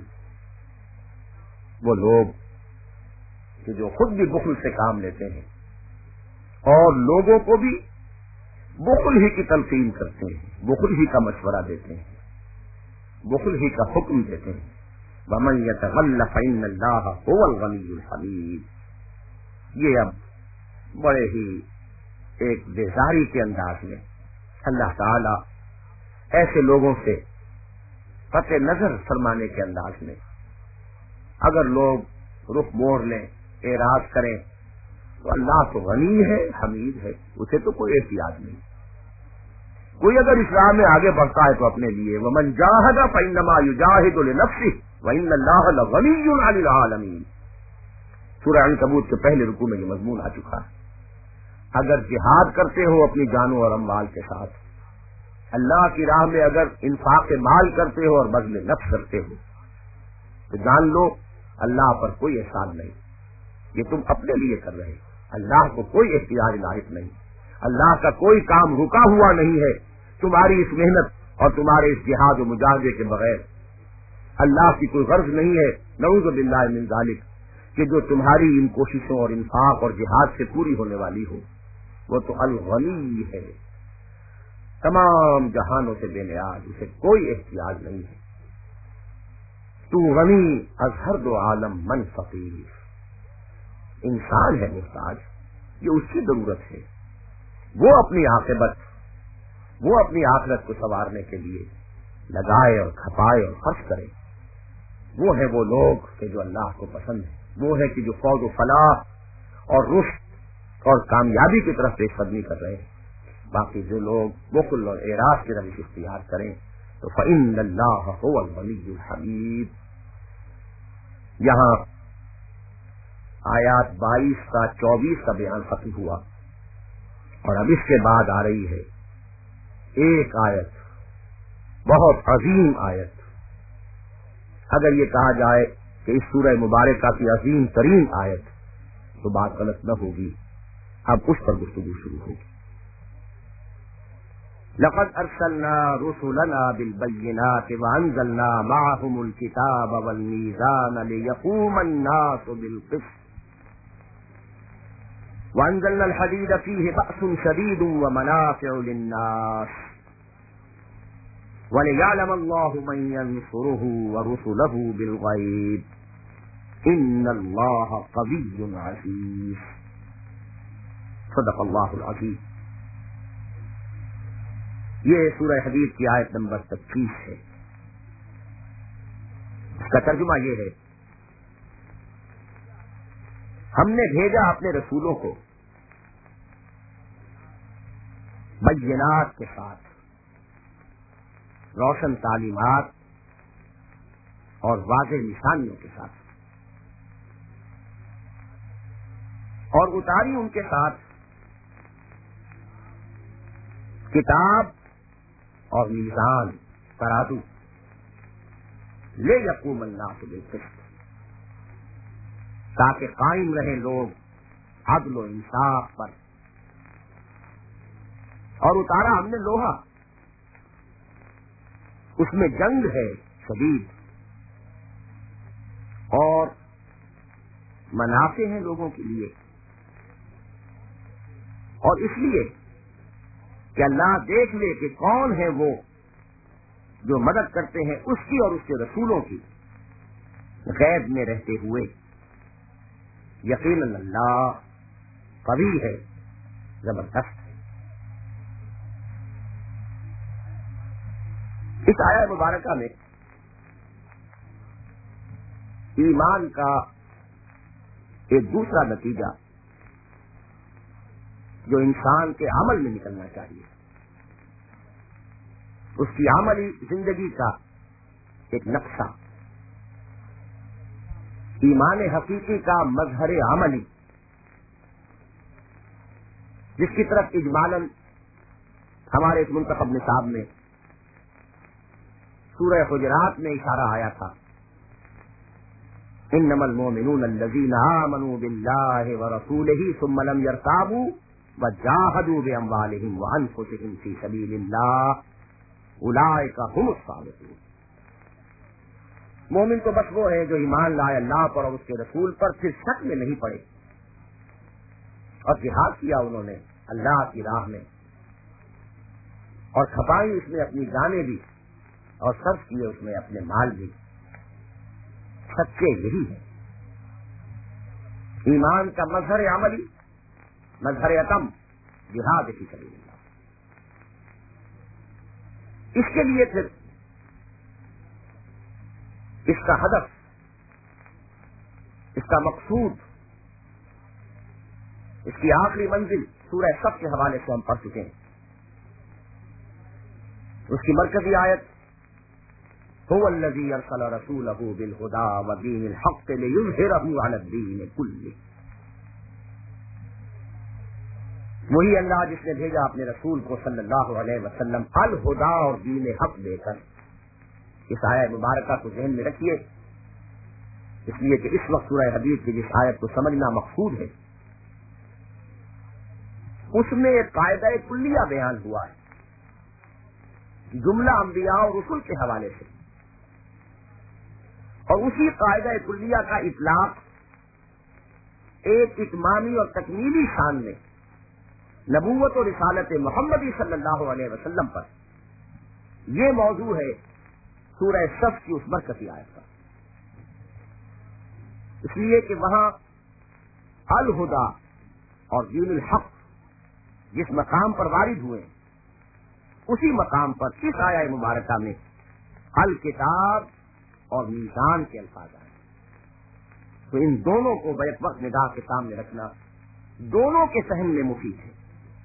وہ لوگ کہ جو خود بھی بخل سے کام لیتے ہیں اور لوگوں کو بھی بخل ہی کی تلقین کرتے ہیں، بخل ہی کا مشورہ دیتے ہیں، بخل ہی کا حکم دیتے ہیں۔ وَمَن يَتَوَلَّ فَإِنَّ اللَّهَ هُوَ الْغَنِيُّ الْحَمِيدُ، یہ اب بڑے ہی ایک بیزاری کے انداز میں اللہ تعالی ایسے لوگوں سے قطع نظر فرمانے کے انداز میں اگر لوگ رخ موڑ لیں، اعراض کریں تو اللہ تو غنی ہے، حمید ہے، اسے تو کوئی احتیاج نہیں۔ کوئی اگر اسلام میں آگے بڑھتا ہے تو اپنے لیے، وَمَن جَاهَدَ فَإِنَّمَا يُجَاهِدُ لِنَفْسِهِ وَإِنَّ اللَّهَ لَغَنِيٌّ عَنِ الْعَالَمِينَ، سورہ عنکبوت کے پہلے رکوع میں یہ مضمون آ چکا ہے۔ اگر جہاد کرتے ہو اپنی جانوں اور اموال کے ساتھ، اللہ کی راہ میں اگر انفاق مال کرتے ہو اور بذل نفس کرتے ہو، تو جان لو اللہ پر کوئی احسان نہیں، یہ تم اپنے لیے کر رہے، اللہ کو کوئی احتیاج لاحق نہیں، اللہ کا کوئی کام رکا ہوا نہیں ہے تمہاری اس محنت اور تمہارے اس جہاد و مجاہدے کے بغیر، اللہ کی کوئی غرض نہیں ہے نعوذ باللہ من ذالک کہ جو تمہاری ان کوششوں اور انفاق اور جہاد سے پوری ہونے والی ہو، وہ تو الغنی ہے، تمام جہانوں سے بے نیاز، اسے کوئی احتیاج نہیں ہے۔ تو غنی از ہر دو عالم من فقیر، انسان ہے محتاج، یہ اس کی ضرورت ہے، وہ اپنی عاقبت، وہ اپنی آخرت کو سنوارنے کے لیے لگائے اور کھپائے اور خرچ کرے۔ وہ ہے وہ لوگ کہ جو اللہ کو پسند ہے، وہ ہے کہ جو فوز و فلاح اور رشد اور کامیابی کی طرف پیش قدمی کر رہے ہیں۔ باقی جو لوگ بخل اور اعراض کی روش اختیار کریں تو فإن اللہ هو الغنی الحمید۔ یہاں آیات بائیس کا چوبیس کا بیان ختم ہوا اور اب اس کے بعد آ رہی ہے ایک آیت، بہت عظیم آیت۔ اگر یہ کہا جائے کہ اس سورہ مبارکہ کی عظیم ترین آیت تو بات غلط نہ ہوگی، اب اس پر گفتگو شروع ہوگی۔ لقد ارسلنا رسلنا بالبينات وانزلنا معهم الكتاب والميزان ليقوم الناس بالقسط وانزلنا الحديد فيه بأس شديد ومنافع للناس وليعلم الله من ينصره ورسله بالغيب ان الله قوي عزيز۔ صدق اللہ العظیم۔ یہ سورہ حدید کی آیت نمبر پچیس ہے، اس کا ترجمہ یہ ہے، ہم نے بھیجا اپنے رسولوں کو بینات کے ساتھ، روشن تعلیمات اور واضح نشانیوں کے ساتھ، اور اتاری ان کے ساتھ کتاب اور میزان ترازو، لے یقوم الناس بالقسط، تاکہ قائم رہے لوگ عدل و انصاف پر. اور اتارا ہم نے لوہا، اس میں جنگ ہے شدید اور منافع ہیں لوگوں کے لیے، اور اس لیے کہ اللہ دیکھ لے کہ کون ہے وہ جو مدد کرتے ہیں اس کی اور اس کے رسولوں کی غیب میں رہتے ہوئے. یقیناً اللہ قوی ہے، زبردست ہے. اس آیت مبارکہ میں ایمان کا ایک دوسرا نتیجہ جو انسان کے عمل میں نکلنا چاہیے، اس کی عملی زندگی کا ایک نقشہ، ایمان حقیقی کا مظہر عملی، جس کی طرف اجمالاً ہمارے اس منتخب نصاب میں سورہ حجرات میں اشارہ آیا تھا. انما المؤمنون الذين آمنوا بالله ورسوله ثم لم يرتابوا وجاهدوا باموالهم وانفسهم في سبيل الله اولئك هم الصادقون. مومن تو بس وہ ہے جو ایمان لائے اللہ پر اور اس کے رسول پر، پھر شک میں نہیں پڑے اور جہاد کیا انہوں نے اللہ کی راہ میں، اور کھپائی اس میں اپنی جانیں بھی اور صرف کیے اس میں اپنے مال بھی. سچے یہی ہے. ایمان کا مظہر عملی، مظہر عتم جہاد فی سبیل اللہ. اس کے لیے پھر اس کا ہدف، اس کا مقصود، اس کی آخری منزل سورہ صف کے حوالے سے ہم پڑھ چکے ہیں. اس کی مرکزی آیت هو الذي ارسل رسوله بالهدى ودين الحق ليظهره على الدين كله. وہی اللہ جس نے بھیجا اپنے رسول کو صلی اللہ علیہ وسلم الہدا اور دین حق دے کر. اس آیت مبارکہ کو ذہن میں رکھیے، اس لیے کہ اس وقت سورہ حدید کی جس آیت کو سمجھنا مقصود ہے اس میں ایک قاعدہ کلیہ بیان ہوا ہے، جملہ انبیاء اور رسل کے حوالے سے، اور اسی قاعدہ کلیہ کا اطلاق ایک اتمامی اور تکمیلی شان میں نبوت و رسالت محمدی صلی اللہ علیہ وسلم پر. یہ موضوع ہے سورہ صف کی اس برکتی آیت کا، اس لیے کہ وہاں الہدا اور دین الحق جس مقام پر وارد ہوئے اسی مقام پر اس آیت مبارکہ میں الکتاب اور میزان کے الفاظ آئے. تو ان دونوں کو بیک وقت نگاہ کے سامنے رکھنا دونوں کے فہم میں مفید ہے.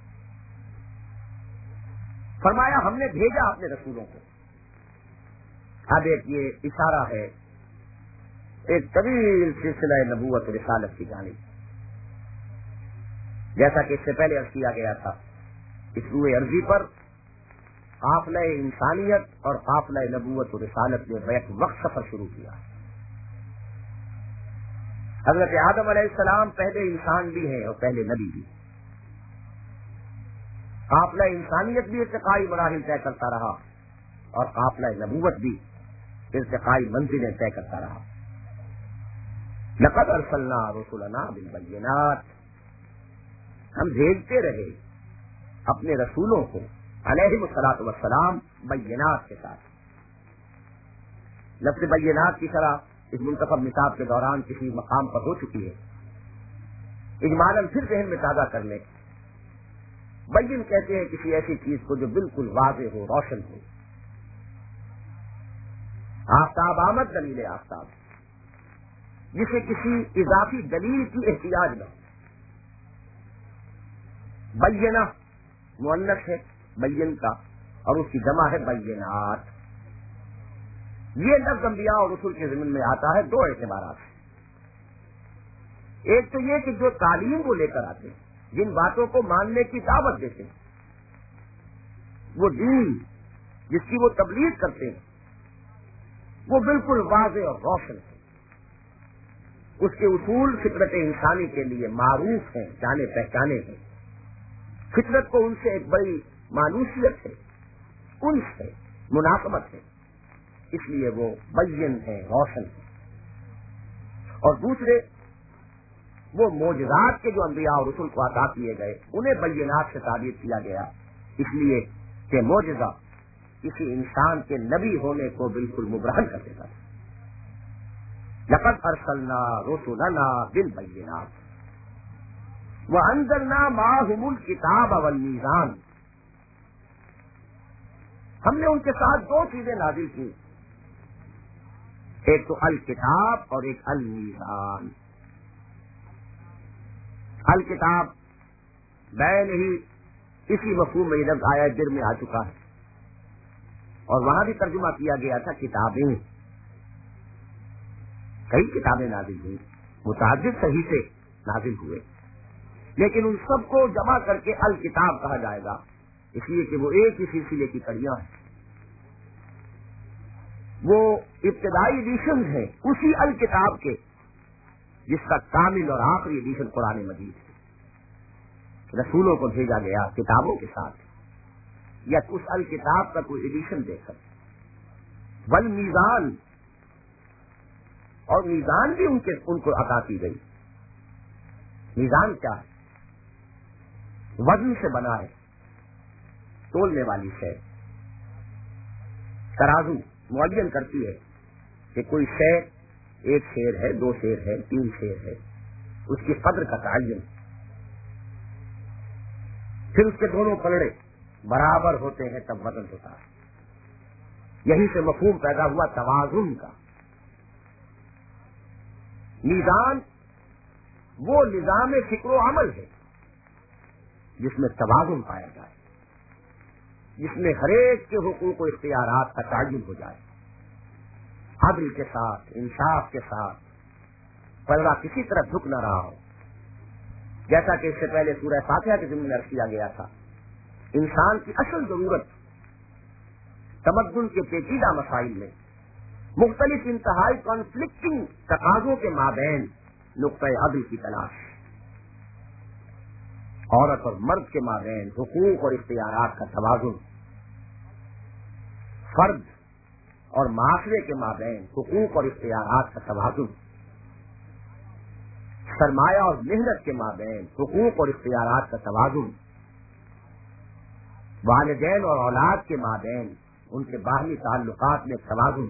فرمایا ہم نے بھیجا اپنے رسولوں کو. اب ایک یہ اشارہ ہے ایک طویل سلسلہ نبوت و رسالت کی جانب، جیسا کہ اس سے پہلے عرض کیا گیا تھا. اس روئے عرضی پر قافلہ انسانیت اور قافلہ نبوت و رسالت نے بیک وقت سفر شروع کیا. حضرت آدم علیہ السلام پہلے انسان بھی ہیں اور پہلے نبی بھی. قافلہ انسانیت بھی ارتقائی مراحل طے کرتا رہا اور قافلہ نبوت بھی ارتقائی منزلیں طے کرتا رہا. لقد ارسلنا رسلنا بالبینات، ہم بھیجتے رہے اپنے رسولوں کو علیہ الصلوۃ والسلام بینات کے ساتھ. لفظ بینات کی شرح اس منتخب نصاب کے دوران کسی مقام پر ہو چکی ہے. اجمالاً پھر ذہن میں تازہ کر لیں. بین کہتے ہیں کسی ایسی چیز کو جو بالکل واضح ہو، روشن ہو. آفتاب آمد دلیل آفتاب، جسے کسی اضافی دلیل کی احتیاج نہ ہو. بینہ مؤنث ہے بین کا، اور اس کی جمع ہے بینات. یہ لفظ انبیاء اور رسول کے ضمن میں آتا ہے دو اعتبارات سے۔ ایک تو یہ کہ جو تعلیم وہ لے کر آتے ہیں، جن باتوں کو ماننے کی دعوت دیتے ہیں، وہ دین جس کی وہ تبلیغ کرتے ہیں، وہ بالکل واضح اور روشن ہے۔ اس کے اصول فطرت انسانی کے لیے معروف ہیں، جانے پہچانے ہیں۔ فطرت کو ان سے ایک بڑی مانوسیت ہے، انس ہے، مناسبت ہے، اس لیے وہ بین ہے، روشن ہے۔ اور دوسرے وہ معجزات کے جو انبیاء اور رسول کو عطا کیے گئے انہیں بینات سے تعبیر کیا گیا، اس لیے کہ معجزہ کسی انسان کے نبی ہونے کو بالکل مبرہن کر دیتا ہے۔ لقد ارسلنا رسلنا بالبینات وانزلنا معهم الکتاب والمیزان، ہم نے ان کے ساتھ دو چیزیں نازل کی، ایک تو الکتاب اور ایک المیزان۔ الکتاب بین ہی اسی مفہوم میں لفظ آیا در میں آ چکا ہے، اور وہاں بھی ترجمہ کیا گیا تھا کتابیں۔ کئی کتابیں نازل ہوئی، متعدد صحیح سے نازل ہوئے، لیکن ان سب کو جمع کر کے الکتاب کہا جائے گا، اس لیے کہ وہ ایک ہی سلسلے کی کڑیاں ہیں۔ وہ ابتدائی ایڈیشن ہیں اسی الکتاب کے جس کا کامل اور آخری ایڈیشن قرآن مجید ہے۔ رسولوں کو بھیجا گیا کتابوں کے ساتھ، یا اس الکتاب کا کوئی ایڈیشن دے کر۔ والمیزان، اور میزان بھی ان کے ان کو عطا کی گئی۔ میزان کیا ہے؟ وزن سے بنا ہے، تولنے والی شے، ترازو معین کرتی ہے کہ کوئی شے ایک شیر ہے، دو شیر ہے، تین شیر ہے، اس کی قدر کا تعین، پھر اس کے دونوں پلڑے برابر ہوتے ہیں تب وزن ہوتا ہے۔ یہیں سے مفہوم پیدا ہوا توازن کا۔ میزان وہ نظام فکر و عمل ہے جس میں توازن پایا جائے، جس میں ہر ایک کے حقوق و اختیارات کا تعین ہو جائے، عدل کے ساتھ، انصاف کے ساتھ، پلڑا کسی طرح جھک نہ رہا ہو۔ جیسا کہ اس سے پہلے سورہ فاتحہ کے ضمن میں عرض کیا گیا تھا، انسان کی اصل ضرورت تمدن کے پیچیدہ مسائل میں مختلف انتہائی کانفلکٹنگ تقاضوں کے مابین نقطۂ عدل کی تلاش، عورت اور مرد کے مابین حقوق اور اختیارات کا توازن، فرد اور معاشرے کے مابین حقوق اور اختیارات کا توازن، سرمایہ اور محنت کے مابین حقوق اور اختیارات کا توازن، والدین اور اولاد کے مابین ان کے باہمی تعلقات میں توازن،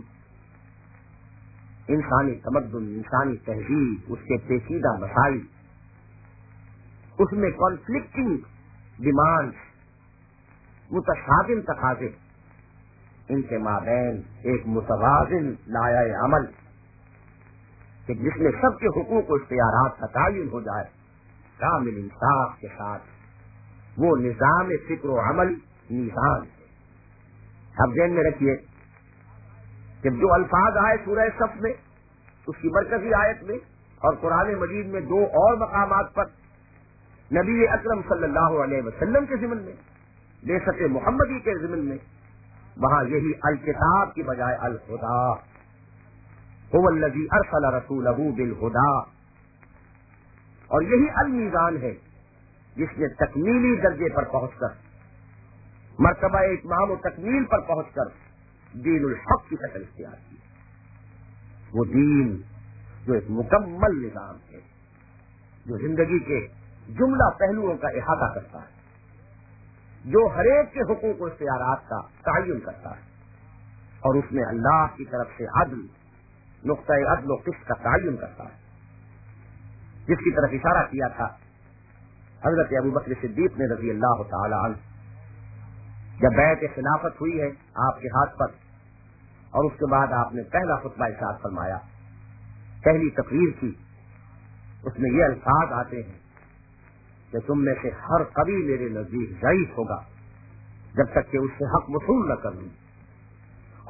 انسانی تمدن، انسانی تہذیب، اس کے پیچیدہ مسائل، اس میں کانفلکٹنگ ڈیمانڈ، متشابہ تقاضے، ان کے مابین ایک متوازن لائحہ عمل کہ جس میں سب کے حقوق و اختیارات کا تعین ہو جائے، کامل انصاف کے ساتھ، وہ نظام فکر و عمل میزان ہے۔ اب ذہن میں رکھیے کہ جو الفاظ آئے سورہ صف میں، اس کی مرکزی آیت میں اور قرآن مجید میں دو اور مقامات پر نبی اکرم صلی اللہ علیہ وسلم کے ضمن میں، بعثت محمدی کے ضمن میں، وہاں یہی الکتاب کی بجائے الہدیٰ، هو الذی ارسل رسولہ بالہدیٰ، اور یہی المیزان ہے جس نے تکمیلی درجے پر پہنچ کر، مرتبہ اتمام و تکمیل پر پہنچ کر دین الحق کی شکل اختیار کی۔ وہ دین جو ایک مکمل نظام ہے، جو زندگی کے جملہ پہلوؤں کا احاطہ کرتا ہے، جو ہر ایک کے حقوق و اختیارات کا تعین کرتا ہے، اور اس میں اللہ کی طرف سے عدل، نقطۂ عدل و قسط کا تعین کرتا ہے، جس کی طرف اشارہ کیا تھا حضرت ابو بکر صدیق نے رضی اللہ تعالی عنہ، جب بیعت خلافت ہوئی ہے آپ کے ہاتھ پر، اور اس کے بعد آپ نے پہلا خطبہ ارشاد فرمایا، پہلی تقریر کی، اس میں یہ الفاظ آتے ہیں کہ تم میں سے ہر قوی میرے نزدیک ضعیف ہوگا جب تک کہ اس سے حق وصول نہ کر لوں،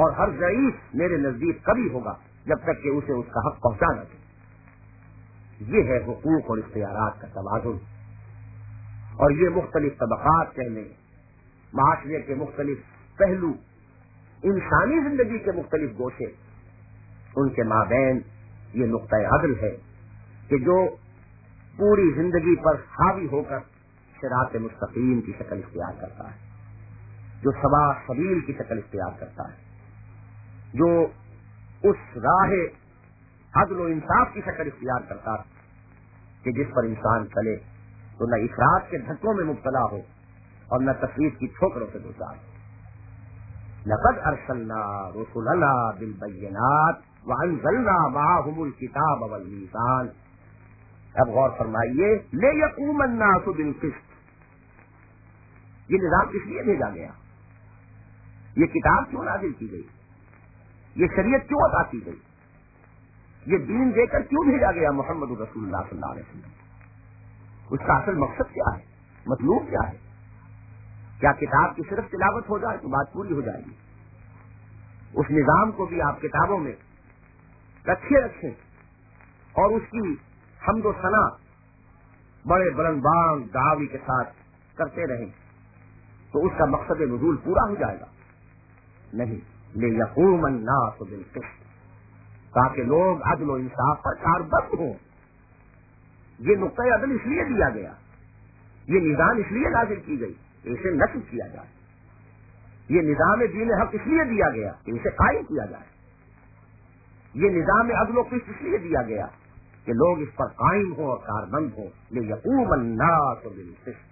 اور ہر ضعیف میرے نزدیک کبھی ہوگا جب تک کہ اسے اس کا حق پہنچا نہ دے. یہ ہے حقوق اور اختیارات کا توازن. اور یہ مختلف طبقات کہنے، معاشرے کے مختلف پہلو، انسانی زندگی کے مختلف گوشے، ان کے مابین یہ نقطۂ عدل ہے کہ جو پوری زندگی پر حاوی ہو کر صراط مستقیم کی شکل اختیار کرتا ہے، جو سوا سبیل کی شکل اختیار کرتا ہے، جو اس راہ عدل و انصاف کی شکل اختیار کرتا ہے کہ جس پر انسان چلے تو نہ افراط کے دھکوں میں مبتلا ہو اور نہ تفریط کی ٹھوکروں سے گزار ہو. لقد ارسلنا رسلنا بالبینات وانزلنا معهم الکتاب والمیزان. اب غور فرمائیے، لیقوم الناس بالقسط. یہ نظام کس لیے بھیجا گیا؟ یہ کتاب کیوں نازل کی گئی؟ یہ شریعت کیوں عطا کی گئی؟ یہ دین دے کر کیوں بھیجا گیا محمد رسول اللہ صلی اللہ علیہ وسلم؟ اس کا اصل مقصد کیا ہے؟ مطلوب کیا ہے؟ کیا کتاب کی صرف تلاوت ہو جائے تو بات پوری ہو جائے گی؟ اس نظام کو بھی آپ کتابوں میں رکھے رکھیں اور اس کی حمد و ثنا بڑے بلند بانگ دعوی کے ساتھ کرتے رہیں تو اس کا مقصد نزول پورا ہو جائے گا؟ نہیں. لیقوم الناس بالقسط، تاکہ لوگ عدل و انصاف پر کاربند ہوں. یہ نقطۂ عدل اس لیے دیا گیا، یہ نظام اس لیے نازل کی گئی کہ اسے نصب کیا جائے. یہ نظام دین حق اس لیے دیا گیا کہ اسے قائم کیا جائے. یہ نظام عدل و قسط اس لیے دیا گیا کہ لوگ اس پر قائم ہوں اور کاربند ہوں. لیقوم الناس بالقسط.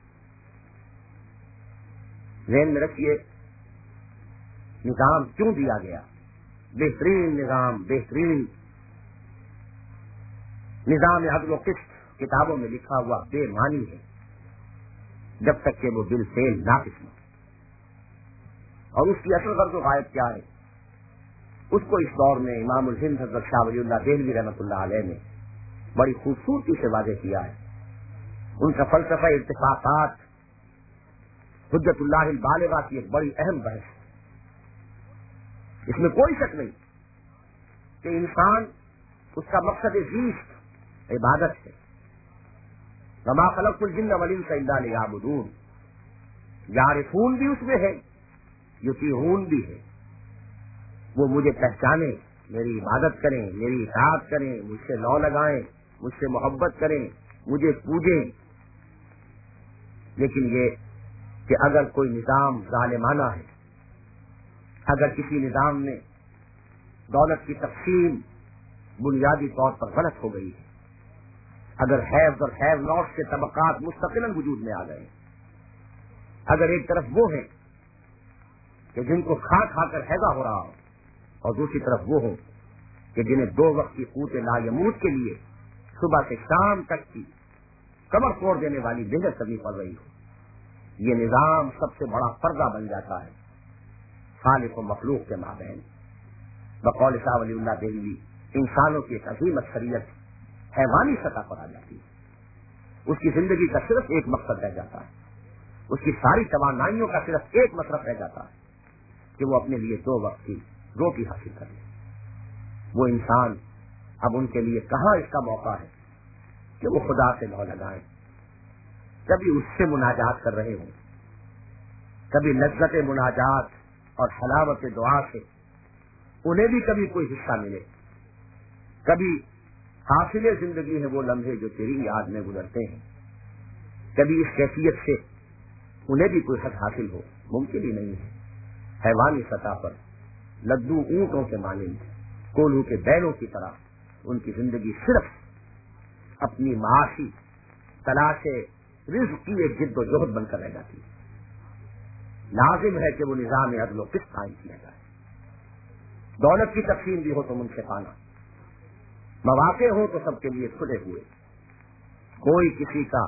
ذہن میں رکھیے نظام کیوں دیا گیا. بہترین نظام، بہترین نظام عدل و قسط کتابوں میں لکھا ہوا بے معنی ہے جب تک کہ وہ بالفعل نافذ نہ ہو. اور اس کی اصل غرض و غائب کیا ہے؟ اس کو اس دور میں امام الہند حضرت شاہ ولی اللہ دہلوی رحمۃ اللہ علیہ نے بڑی خوبصورتی سے واضح کیا ہے. ان کا فلسفہ اتفاقات حجت اللہ البالغہ کی ایک بڑی اہم بحث ہے. اس میں کوئی شک نہیں کہ انسان، اس کا مقصد زیست عبادت ہے. وما خلقت الجن والانس الا لیعبدون. یعرفون بھی اس میں ہے، یطیعون بھی ہے. وہ مجھے پہچانے، میری عبادت کریں، میری اطاعت کریں، مجھ سے لو لگائیں، مجھ سے محبت کریں، مجھے پوجیں. لیکن یہ کہ اگر کوئی نظام ظالمانہ ہے، اگر کسی نظام میں دولت کی تقسیم بنیادی طور پر غلط ہو گئی ہے، اگر حیض اور حیض نوش کے طبقات مستقلاً وجود میں آ گئے، اگر ایک طرف وہ ہیں کہ جن کو کھا کھا کر حیضہ ہو رہا ہو اور دوسری طرف وہ ہوں کہ جنہیں دو وقت کی قوت لا یموت کے لیے صبح سے شام تک کی کمر توڑ دینے والی محنت کرنی پڑ رہی ہو، یہ نظام سب سے بڑا پردہ بن جاتا ہے خالق و مخلوق کے مابین. بقول شاہ ولی اللہ دہلوی، انسانوں کی ایک عظیم اکثریت حیوانی سطح پر آ جاتی ہے. اس کی زندگی کا صرف ایک مقصد رہ جاتا ہے، اس کی ساری توانائیوں کا صرف ایک مصرف رہ جاتا ہے کہ وہ اپنے لیے دو وقت کی روٹی حاصل کر لے. وہ انسان اب ان کے لیے کہاں اس کا موقع ہے کہ وہ خدا سے لو لگائیں، کبھی اس سے مناجات کر رہے ہوں، کبھی لذت مناجات اور حلاوت دعا سے انہیں بھی کبھی کوئی حصہ ملے، کبھی حاصل زندگی ہے وہ لمحے جو تیری یاد میں گزرتے ہیں، کبھی اس کیفیت سے انہیں بھی کوئی حق حاصل ہو. ممکن ہی نہیں ہے. حیوانی سطح پر لدو اونٹوں کے مانند، کولو کے بیلوں کی طرح ان کی زندگی صرف اپنی معاشی تلاش رزق کی ایک جد و جہد بن کر رہ جاتی ہے. لازم ہے کہ وہ نظام عدل و قسط قائم کیا جائے. دولت کی تقسیم بھی ہو تو منصفانہ، مواقع ہو تو سب کے لیے کھلے ہوئے، کوئی کسی کا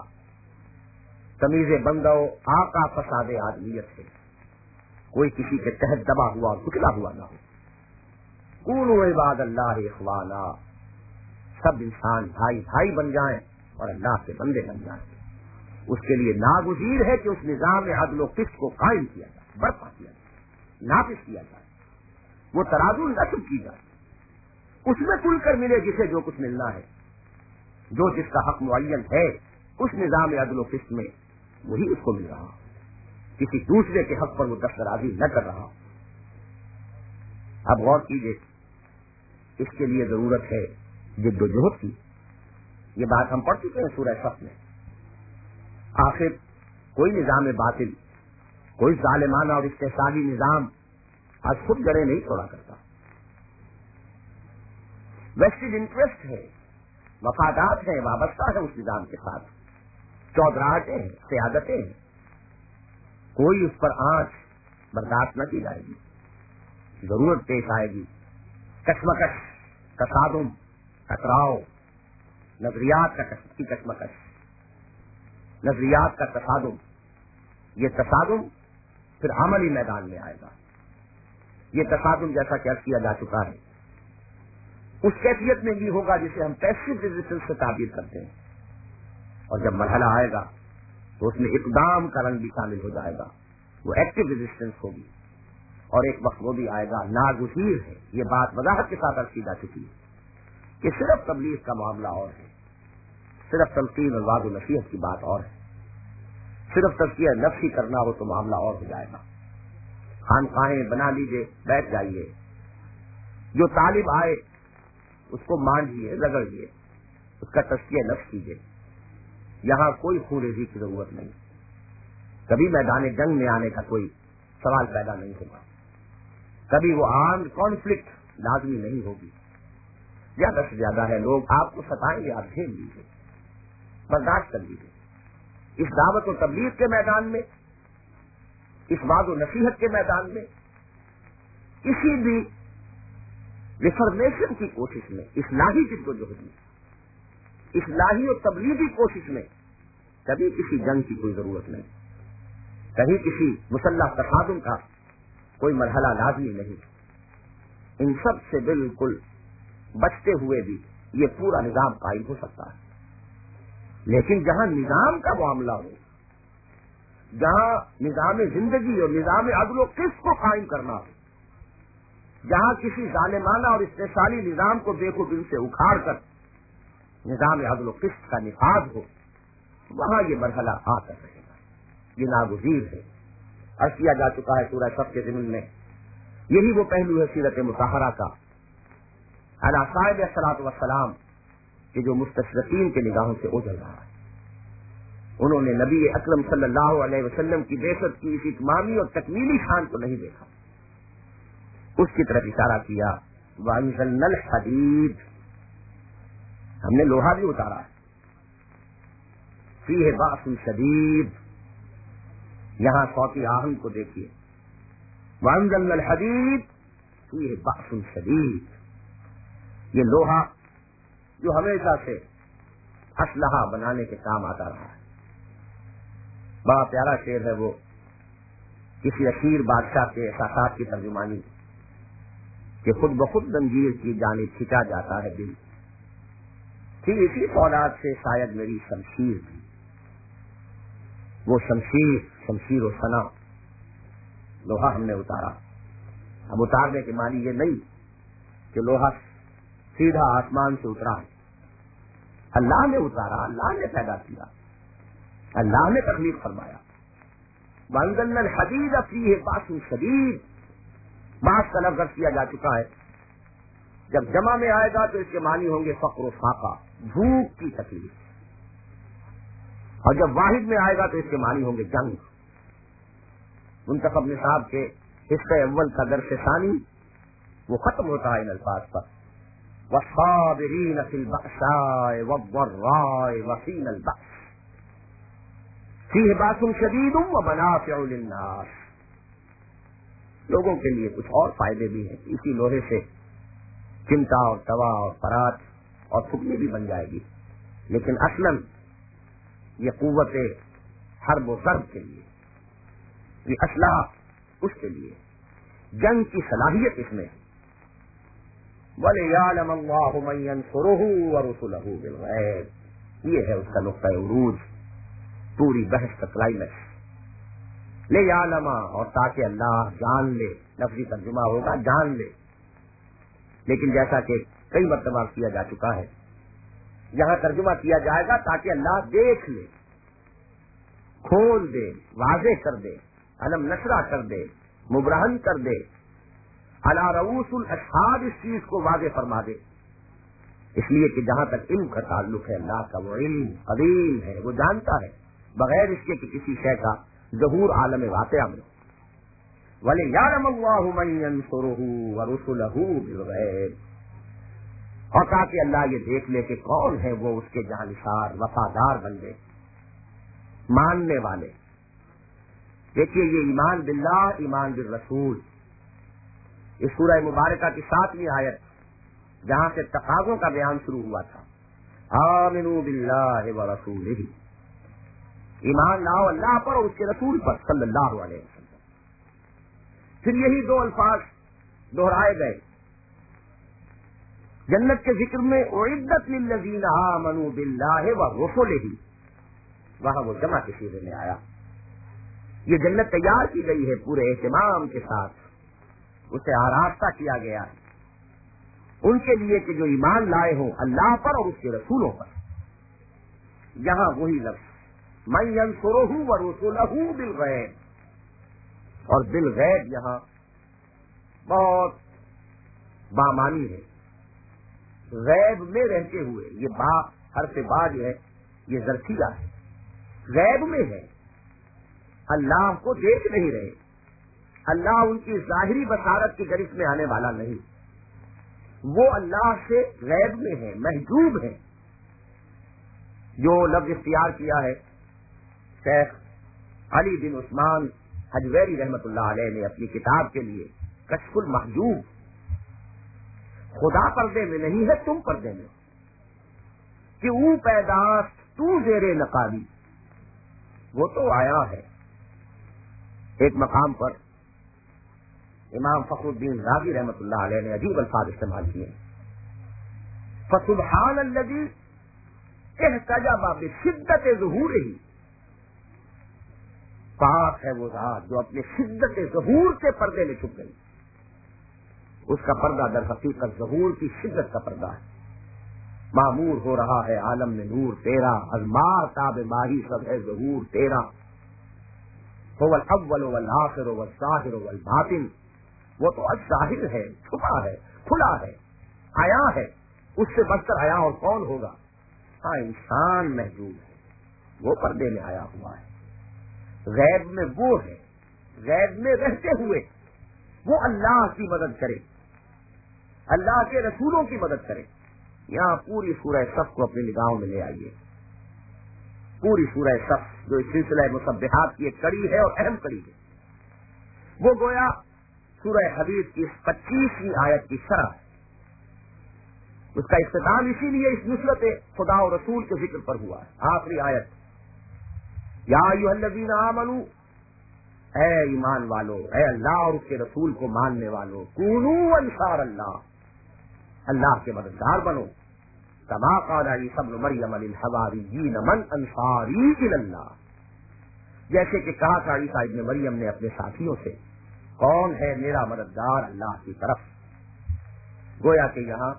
تمیز بندہ و آقا فساد آدمیت ہے، کوئی کسی کے تحت دبا ہوا اور کچلا ہوا نہ ہو. کونوا عباد اللہ اخوانا، سب انسان بھائی بھائی بن جائیں اور اللہ کے بندے بن جائیں. اس کے لیے ناگزیر ہے کہ اس نظام عدل و قسط کو قائم کیا جائے، برپا کیا جائے، نافذ کیا جائے. وہ ترازو نصب کی جائے، اس میں تل کر ملے جسے جو کچھ ملنا ہے، جو جس کا حق معین ہے اس نظام عدل و قسط میں وہی اس کو مل رہا، کسی دوسرے کے حق پر وہ دسترازی نہ کر رہا۔ اب غور کیجیے، اس کے لیے ضرورت ہے جد و جہد کی، یہ بات ہم پڑھ چکے ہیں سورہ صف میں۔ آخر کوئی نظام باطل، کوئی ظالمانہ اور استحصالی نظام آج خود گڑے نہیں چھوڑا کرتا، ویسٹڈ انٹرسٹ ہے، مفادات ہیں، وابستہ ہے اس نظام کے ساتھ، چودراہٹیں ہیں، قیادتیں ہیں، کوئی اس پر آنچ برداشت نہ کی جائے گی، ضرورت پیش آئے گی، کشمکش، تصادم، ٹکراؤ، نظریات کا کی کشمکش، نظریات کا تصادم، یہ تصادم پھر عملی میدان میں آئے گا۔ یہ تصادم جیسا کہ عرض کیا جا چکا ہے اس کیفیت میں بھی ہوگا جسے ہم پیسو ریزسٹنس سے تعبیر کرتے ہیں، اور جب مرحلہ آئے گا تو اس میں اقدام کا رنگ بھی شامل ہو جائے گا، وہ ایکٹیو ریزسٹنس ہوگی، اور ایک وقت وہ بھی آئے گا ناگزیر ہے۔ یہ بات وضاحت کے ساتھ عرض کی جا چکی ہے کہ صرف تبلیغ کا معاملہ اور ہے، صرف تلقین اور وعظ و نصیحت کی بات اور ہے، صرف تزکیہ نفسی کرنا ہو تو معاملہ اور ہو جائے گا۔ خانقاہیں بنا لیجئے، بیٹھ جائیے، جو طالب آئے اس کو مانجیے، رگڑیے، اس کا تزکیہ نفس کیجیے، یہاں کوئی خونریزی کی ضرورت نہیں، کبھی میدان جنگ میں آنے کا کوئی سوال پیدا نہیں ہوگا، کبھی وہ عام کانفلکٹ لازمی نہیں ہوگی۔ زیادہ سے زیادہ ہے لوگ آپ کو ستائیں گے، آپ جھیل لیجیے، برداشت کر لیجیے۔ اس دعوت و تبلیغ کے میدان میں، اس وعظ و نصیحت کے میدان میں، کسی بھی ریفارمیشن کی کوشش میں، اصلاحی جد و جہد میں، اصلاحی اور تبلیغی کوشش میں کبھی کسی جنگ کی کوئی ضرورت نہیں، کبھی کسی مسلح تصادم کا کوئی مرحلہ لازمی نہیں۔ ان سب سے بالکل بچتے ہوئے بھی یہ پورا نظام قائم ہو سکتا ہے، لیکن جہاں نظام کا معاملہ ہو، جہاں نظام زندگی اور نظام عدل و قسط کو قائم کرنا ہو، جہاں کسی ظالمانہ اور استحصالی نظام کو بے خود سے اکھاڑ کر نظام عدل و قسط کا نفاذ ہو، وہاں یہ مرحلہ آ کر رہے گا، یہ ناگزیر ہے۔ عرض کیا جا چکا ہے سورہ صف کے ضمن میں، یہی وہ پہلو ہے سیرت مطہرہ کا، علی صاحب الصلاۃ والسلام کہ جو مستشرقین کے نگاہوں سے اوجھل رہا ہے۔ انہوں نے نبی اکرم صلی اللہ علیہ وسلم کی بعثت کی اس اتمامی اور تکمیلی شان کو نہیں دیکھا، اس کی طرف اشارہ کیا، وَأَنزَلْنَا الْحَدِيدَ، ہم نے لوہا بھی اتارا ہے، فِيهِ بَأْسٌ شَدِيدٌ، یہاں صوتی آہنگ کو دیکھیے، وَأَنزَلْنَا الْحَدِيدَ فِيهِ بَأْسٌ شَدِيدٌ، یہ لوہا جو ہمیشہ سے اسلحہ بنانے کے کام آتا رہا ہے۔ بڑا پیارا شعر ہے وہ، کسی اسیر بادشاہ کے احساسات کی ترجمانی کہ خود بخود زنجیر کی جانب کھینچا جاتا ہے دل، پھر اسی فولاد سے شاید میری شمشیر تھی، وہ شمشیر شمشیر و ثنا، لوہا ہم نے اتارا۔ اب اتارنے کے معنی یہ نہیں کہ لوہا سیدھا آسمان سے اترا ہے، اللہ نے اتارا، اللہ نے پیدا کیا، اللہ نے تخلیق فرمایا۔ وَأَنزَلْنَا الْحَدِيدَ فِيهِ بَأْسٌ شَدِيدٌ، باس کا لفظ کیا جا چکا ہے، جب جمع میں آئے گا تو اس کے معنی ہوں گے فقر و فاقہ، بھوک کی تکلیف، اور جب واحد میں آئے گا تو اس کے معنی ہوں گے جنگ۔ منتخب نصاب کے حصہ اول کا درس ثانی وہ ختم ہوتا ہے ان الفاظ پر، وَالصَّابِرِينَ فِي الْبَأْسَاءِ وَالضَّرَّاءِ وَحِينَ الْبَأْسِ فِيهِ بَأْسٌ شَدِيدٌ وَمَنَافِعُ لِلنَّاسِ، لوگوں کے لیے کچھ اور فائدے بھی ہیں، اسی لوہے سے چمٹا اور توا اور پرات اور پھکنے بھی بن جائے گی، لیکن اصلاً یہ قوت حرب و ضرب کے لیے، یہ اسلحہ اس کے لیے، جنگ کی صلاحیت اس میں ہے۔ وَلِيَعْلَمَ اللَّهُ مَن يَنصُرُهُ وَرُسُلَهُ بِالْغَيْبِ، یہ ہے اس کا نقطہ عروج، پوری بحث کا کلائمیکس۔ لِيَعْلَمَ، اور تاکہ اللہ جان لے، لفظی ترجمہ ہوگا جان لے، لیکن جیسا کہ کئی مرتبہ کیا جا چکا ہے، یہاں ترجمہ کیا جائے گا تاکہ اللہ دیکھ لے، کھول دے، واضح کر دے، علم نشرہ کر دے، مبرہن کر دے، علی رؤوس الاشہاد اس چیز کو واضح فرما دے. اس لیے کہ جہاں تک علم کا تعلق ہے، اللہ کا وہ علم قدیم ہے، وہ جانتا ہے بغیر اس کے کہ کسی شے کا ظہور عالم واقعہ میں. وَلِيَعْلَمَ اللَّهُ مَن يَنصُرُهُ وَرُسُلَهُ بِالْغَيْبِ، اور تاکہ اللہ یہ دیکھ لے کہ کون ہے وہ اس کے جانثار وفادار بندے ماننے والے. دیکھیے یہ ایمان باللہ، ایمان بالرسول، اس سورہ مبارکہ کی ساتویں آیت جہاں سے تقاضوں کا بیان شروع ہوا تھا، آمنوا باللہ ورسولہ، ایمان لاؤ اللہ پر اور اس کے رسول پر صلی اللہ علیہ وسلم. پھر یہی دو الفاظ دہرائے گئے جنت کے ذکر میں، اعدت للذین آمنوا باللہ ورسلہ، وہاں وہ جمع کے صیغے میں آیا. یہ جنت تیار کی گئی ہے پورے اہتمام کے ساتھ، اسے آراستہ کیا گیا ہے ان کے لیے کہ جو ایمان لائے ہوں اللہ پر اور اس کے رسولوں پر. یہاں وہی لفظ من ینصرہ ورسلہ بالغیب، اور بالغیب یہاں بہت بامانی ہے، غیب میں رہتے ہوئے. یہ با حرف با جو ہے یہ ظرفیہ ہے، غیب میں ہے، اللہ کو دیکھ نہیں رہے، اللہ ان کی ظاہری بصارت کی گرفت میں آنے والا نہیں، وہ اللہ سے غیب میں ہے، محجوب ہے. جو لفظ اختیار کیا ہے شیخ علی بن عثمان حجویری رحمت اللہ علیہ نے اپنی کتاب کے لیے، کشف المحجوب، خدا پردے میں نہیں ہے تم پردے میں، کہ او پیداست تو زیر نقابی، وہ تو آیا ہے. ایک مقام پر امام فخر الدین رازی رحمت اللہ علیہ نے عجیب الفاظ استعمال کیے، فسبحان الذی احتجب بشدت ظہورہ، پاک ہے وہ ذات جو اپنے شدت ظہور کے پردے میں چھپ گئی. اس کا پردہ در حقیقت ظہور کی شدت کا پردہ ہے. معمور ہو رہا ہے عالم میں نور تیرا، از ماہ تاب ماہی سب ہے ظہور تیرا. هو الاول والآخر والظاہر والباطن، وہ تو الظاہر ہے، چھپا ہے، کھلا ہے، آیا ہے، اس سے بڑھ کر آیا اور کون ہوگا. ہاں انسان محجوب ہے، وہ پردے میں آیا ہوا ہے. غیب میں وہ ہے، غیب میں رہتے ہوئے وہ اللہ کی مدد کرے، اللہ کے رسولوں کی مدد کرے. یہاں پوری سورہ صف کو اپنی نگاہوں میں لے آئیے. پوری سورہ صف جو اس سلسلہ مسبحات کی ایک کڑی ہے اور اہم کڑی ہے، وہ گویا سورہ حدید کی پچیسویں آیت کی شرح ہے. اس کا اختتام اسی لیے اس نصرت خدا و رسول کے ذکر پر ہوا ہے. آخری آیت، یا ایھا الذین آمنوا، اے ایمان والو، اے اللہ اور اس کے رسول کو ماننے والو، کونوا انصار اللہ، اللہ کے مددگار بنو. کما قال عیسی ابن مریم للحواریین من انصاری الی اللہ، جیسے کہ کہا تھا عیسی ابن مریم نے اپنے ساتھیوں سے، کون ہے میرا مددگار اللہ کی طرف. گویا کہ یہاں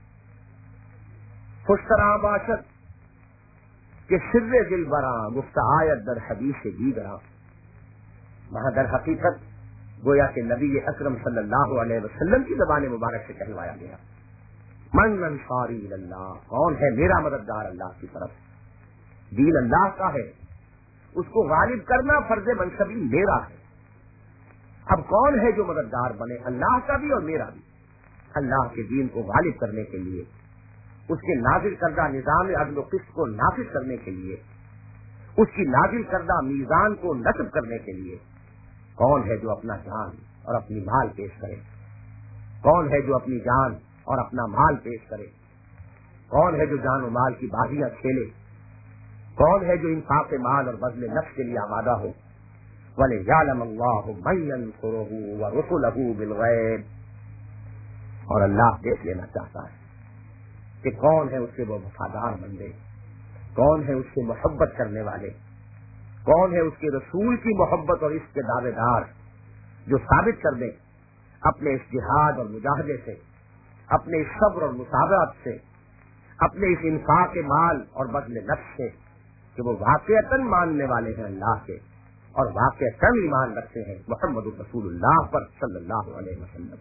خوشترا باشد کہ سر دل براں گفت آیت در حدیث دیگراں، وہاں در حقیقت گویا کہ نبی اکرم صلی اللہ علیہ وسلم کی زبان مبارک سے کہلوایا گیا، من انصاری اللہ، کون ہے میرا مددگار اللہ کی طرف. دین اللہ کا ہے، اس کو غالب کرنا فرض منصبی میرا ہے. اب کون ہے جو مددگار بنے، اللہ کا بھی اور میرا بھی. اللہ کے دین کو غالب کرنے کے لیے، اس کے نازل کردہ نظام عدل و قسط کو نافذ کرنے کے لیے، اس کی نازل کردہ میزان کو نصب کرنے کے لیے کون ہے جو اپنا جان اور اپنی مال پیش کرے، کون ہے جو اپنی جان اور اپنا مال پیش کرے، کون ہے جو جان و مال کی بازیاں کھیلے، کون ہے جو انفاق مال اور بذل نفس کے لیے آمادہ ہو. وَلِيَعْلَمَ اللَّهُ مَن يَنصُرُهُ وَرُسُلَهُ بِالْغَيْبِ، اور اللہ دیکھ لینا چاہتا ہے کہ کون ہے اس کے وہ وفادار بندے، کون ہے اس سے محبت کرنے والے، کون ہے اس کے رسول کی محبت اور اس کے دعوے دار، جو ثابت کر دیں اپنے اس جہاد اور مجاہدے سے اپنے صبر اور مصابرت سے، اپنے اس انفاق مال اور بذل نفس سے کہ وہ واقعتاً ماننے والے ہیں اللہ کے اور واقعتاً ایمان رکھتے ہیں محمد رسول اللہ پر صلی اللہ علیہ وسلم۔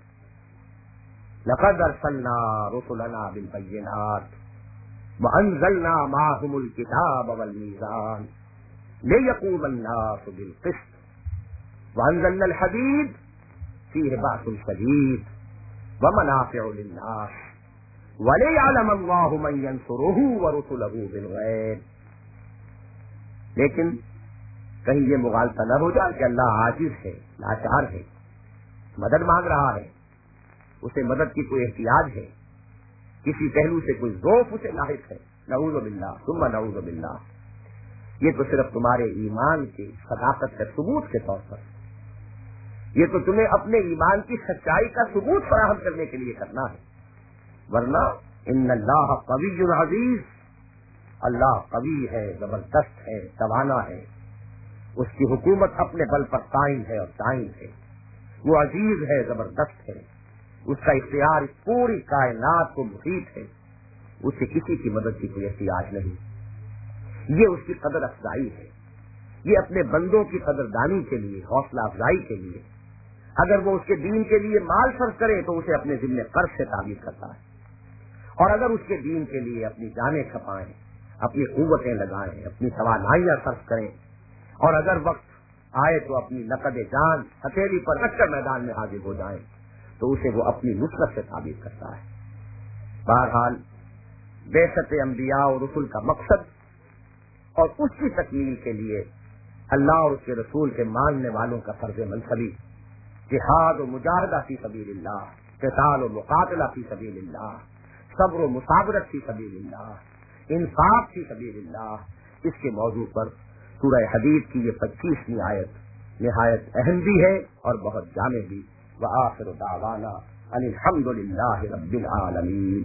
لقد ارسلنا رسلنا بالبينات وانزلنا معهم الكتاب والميزان ليقوم الناس بالقسط وانزلنا الحديد فيه بأس شديد ومنافع للناس وَلِيَعْلَمَ اللَّهُ مَن يَنصُرُهُ وَرُسُلَهُ بِالْغَيْبِ۔ لیکن کہیں یہ مغالطہ نہ ہو جائے کہ اللہ عاجز ہے، لاچار ہے، مدد مانگ رہا ہے، اسے مدد کی کوئی احتیاج ہے، کسی پہلو سے کوئی ضعف اسے لاحق ہے، نعوذ باللہ ثم نعوذ باللہ۔ یہ تو صرف تمہارے ایمان کی صداقت کے ثبوت کے طور پر، یہ تو تمہیں اپنے ایمان کی سچائی کا ثبوت فراہم کرنے کے لیے کرنا ہے، ورنہ ان اللہ قوی عزیز، اللہ قوی ہے، زبردست ہے، توانا ہے، اس کی حکومت اپنے بل پر قائم ہے اور دائم ہے، وہ عزیز ہے، زبردست ہے، اس کا اختیار اس پوری کائنات کو محیط ہے، اسے کسی کی مدد کی کوئی احتیاج نہیں۔ یہ اس کی قدر افزائی ہے، یہ اپنے بندوں کی قدردانی کے لیے، حوصلہ افزائی کے لیے، اگر وہ اس کے دین کے لیے مال صرف کرے تو اسے اپنے ذمہ قرض سے تعبیر کرتا ہے، اور اگر اس کے دین کے لیے اپنی جانیں کھپائیں، اپنی قوتیں لگائیں، اپنی توانائیاں صرف کریں، اور اگر وقت آئے تو اپنی نقد جان ہتھیلی پر رکھ کر میدان میں حاضر ہو جائیں تو اسے وہ اپنی نصرت سے تعبیر کرتا ہے۔ بہرحال بعثت انبیاء اور رسل کا مقصد اور اس کی تکمیل کے لیے اللہ اور اس کے رسول کے ماننے والوں کا فرض منصبی جہاد و مجاہدہ فی سبیل اللہ، قتال و مقاتلہ فی سبیل اللہ، صبر و مصابرت فی سبیل اللہ، انفاق فی سبیل اللہ۔ اس کے موضوع پر سورہ حدید کی یہ پچیسویں آیت نہایت اہم بھی ہے اور بہت جامع بھی۔ وآخر دعوانا ان الحمد للہ رب العالمین۔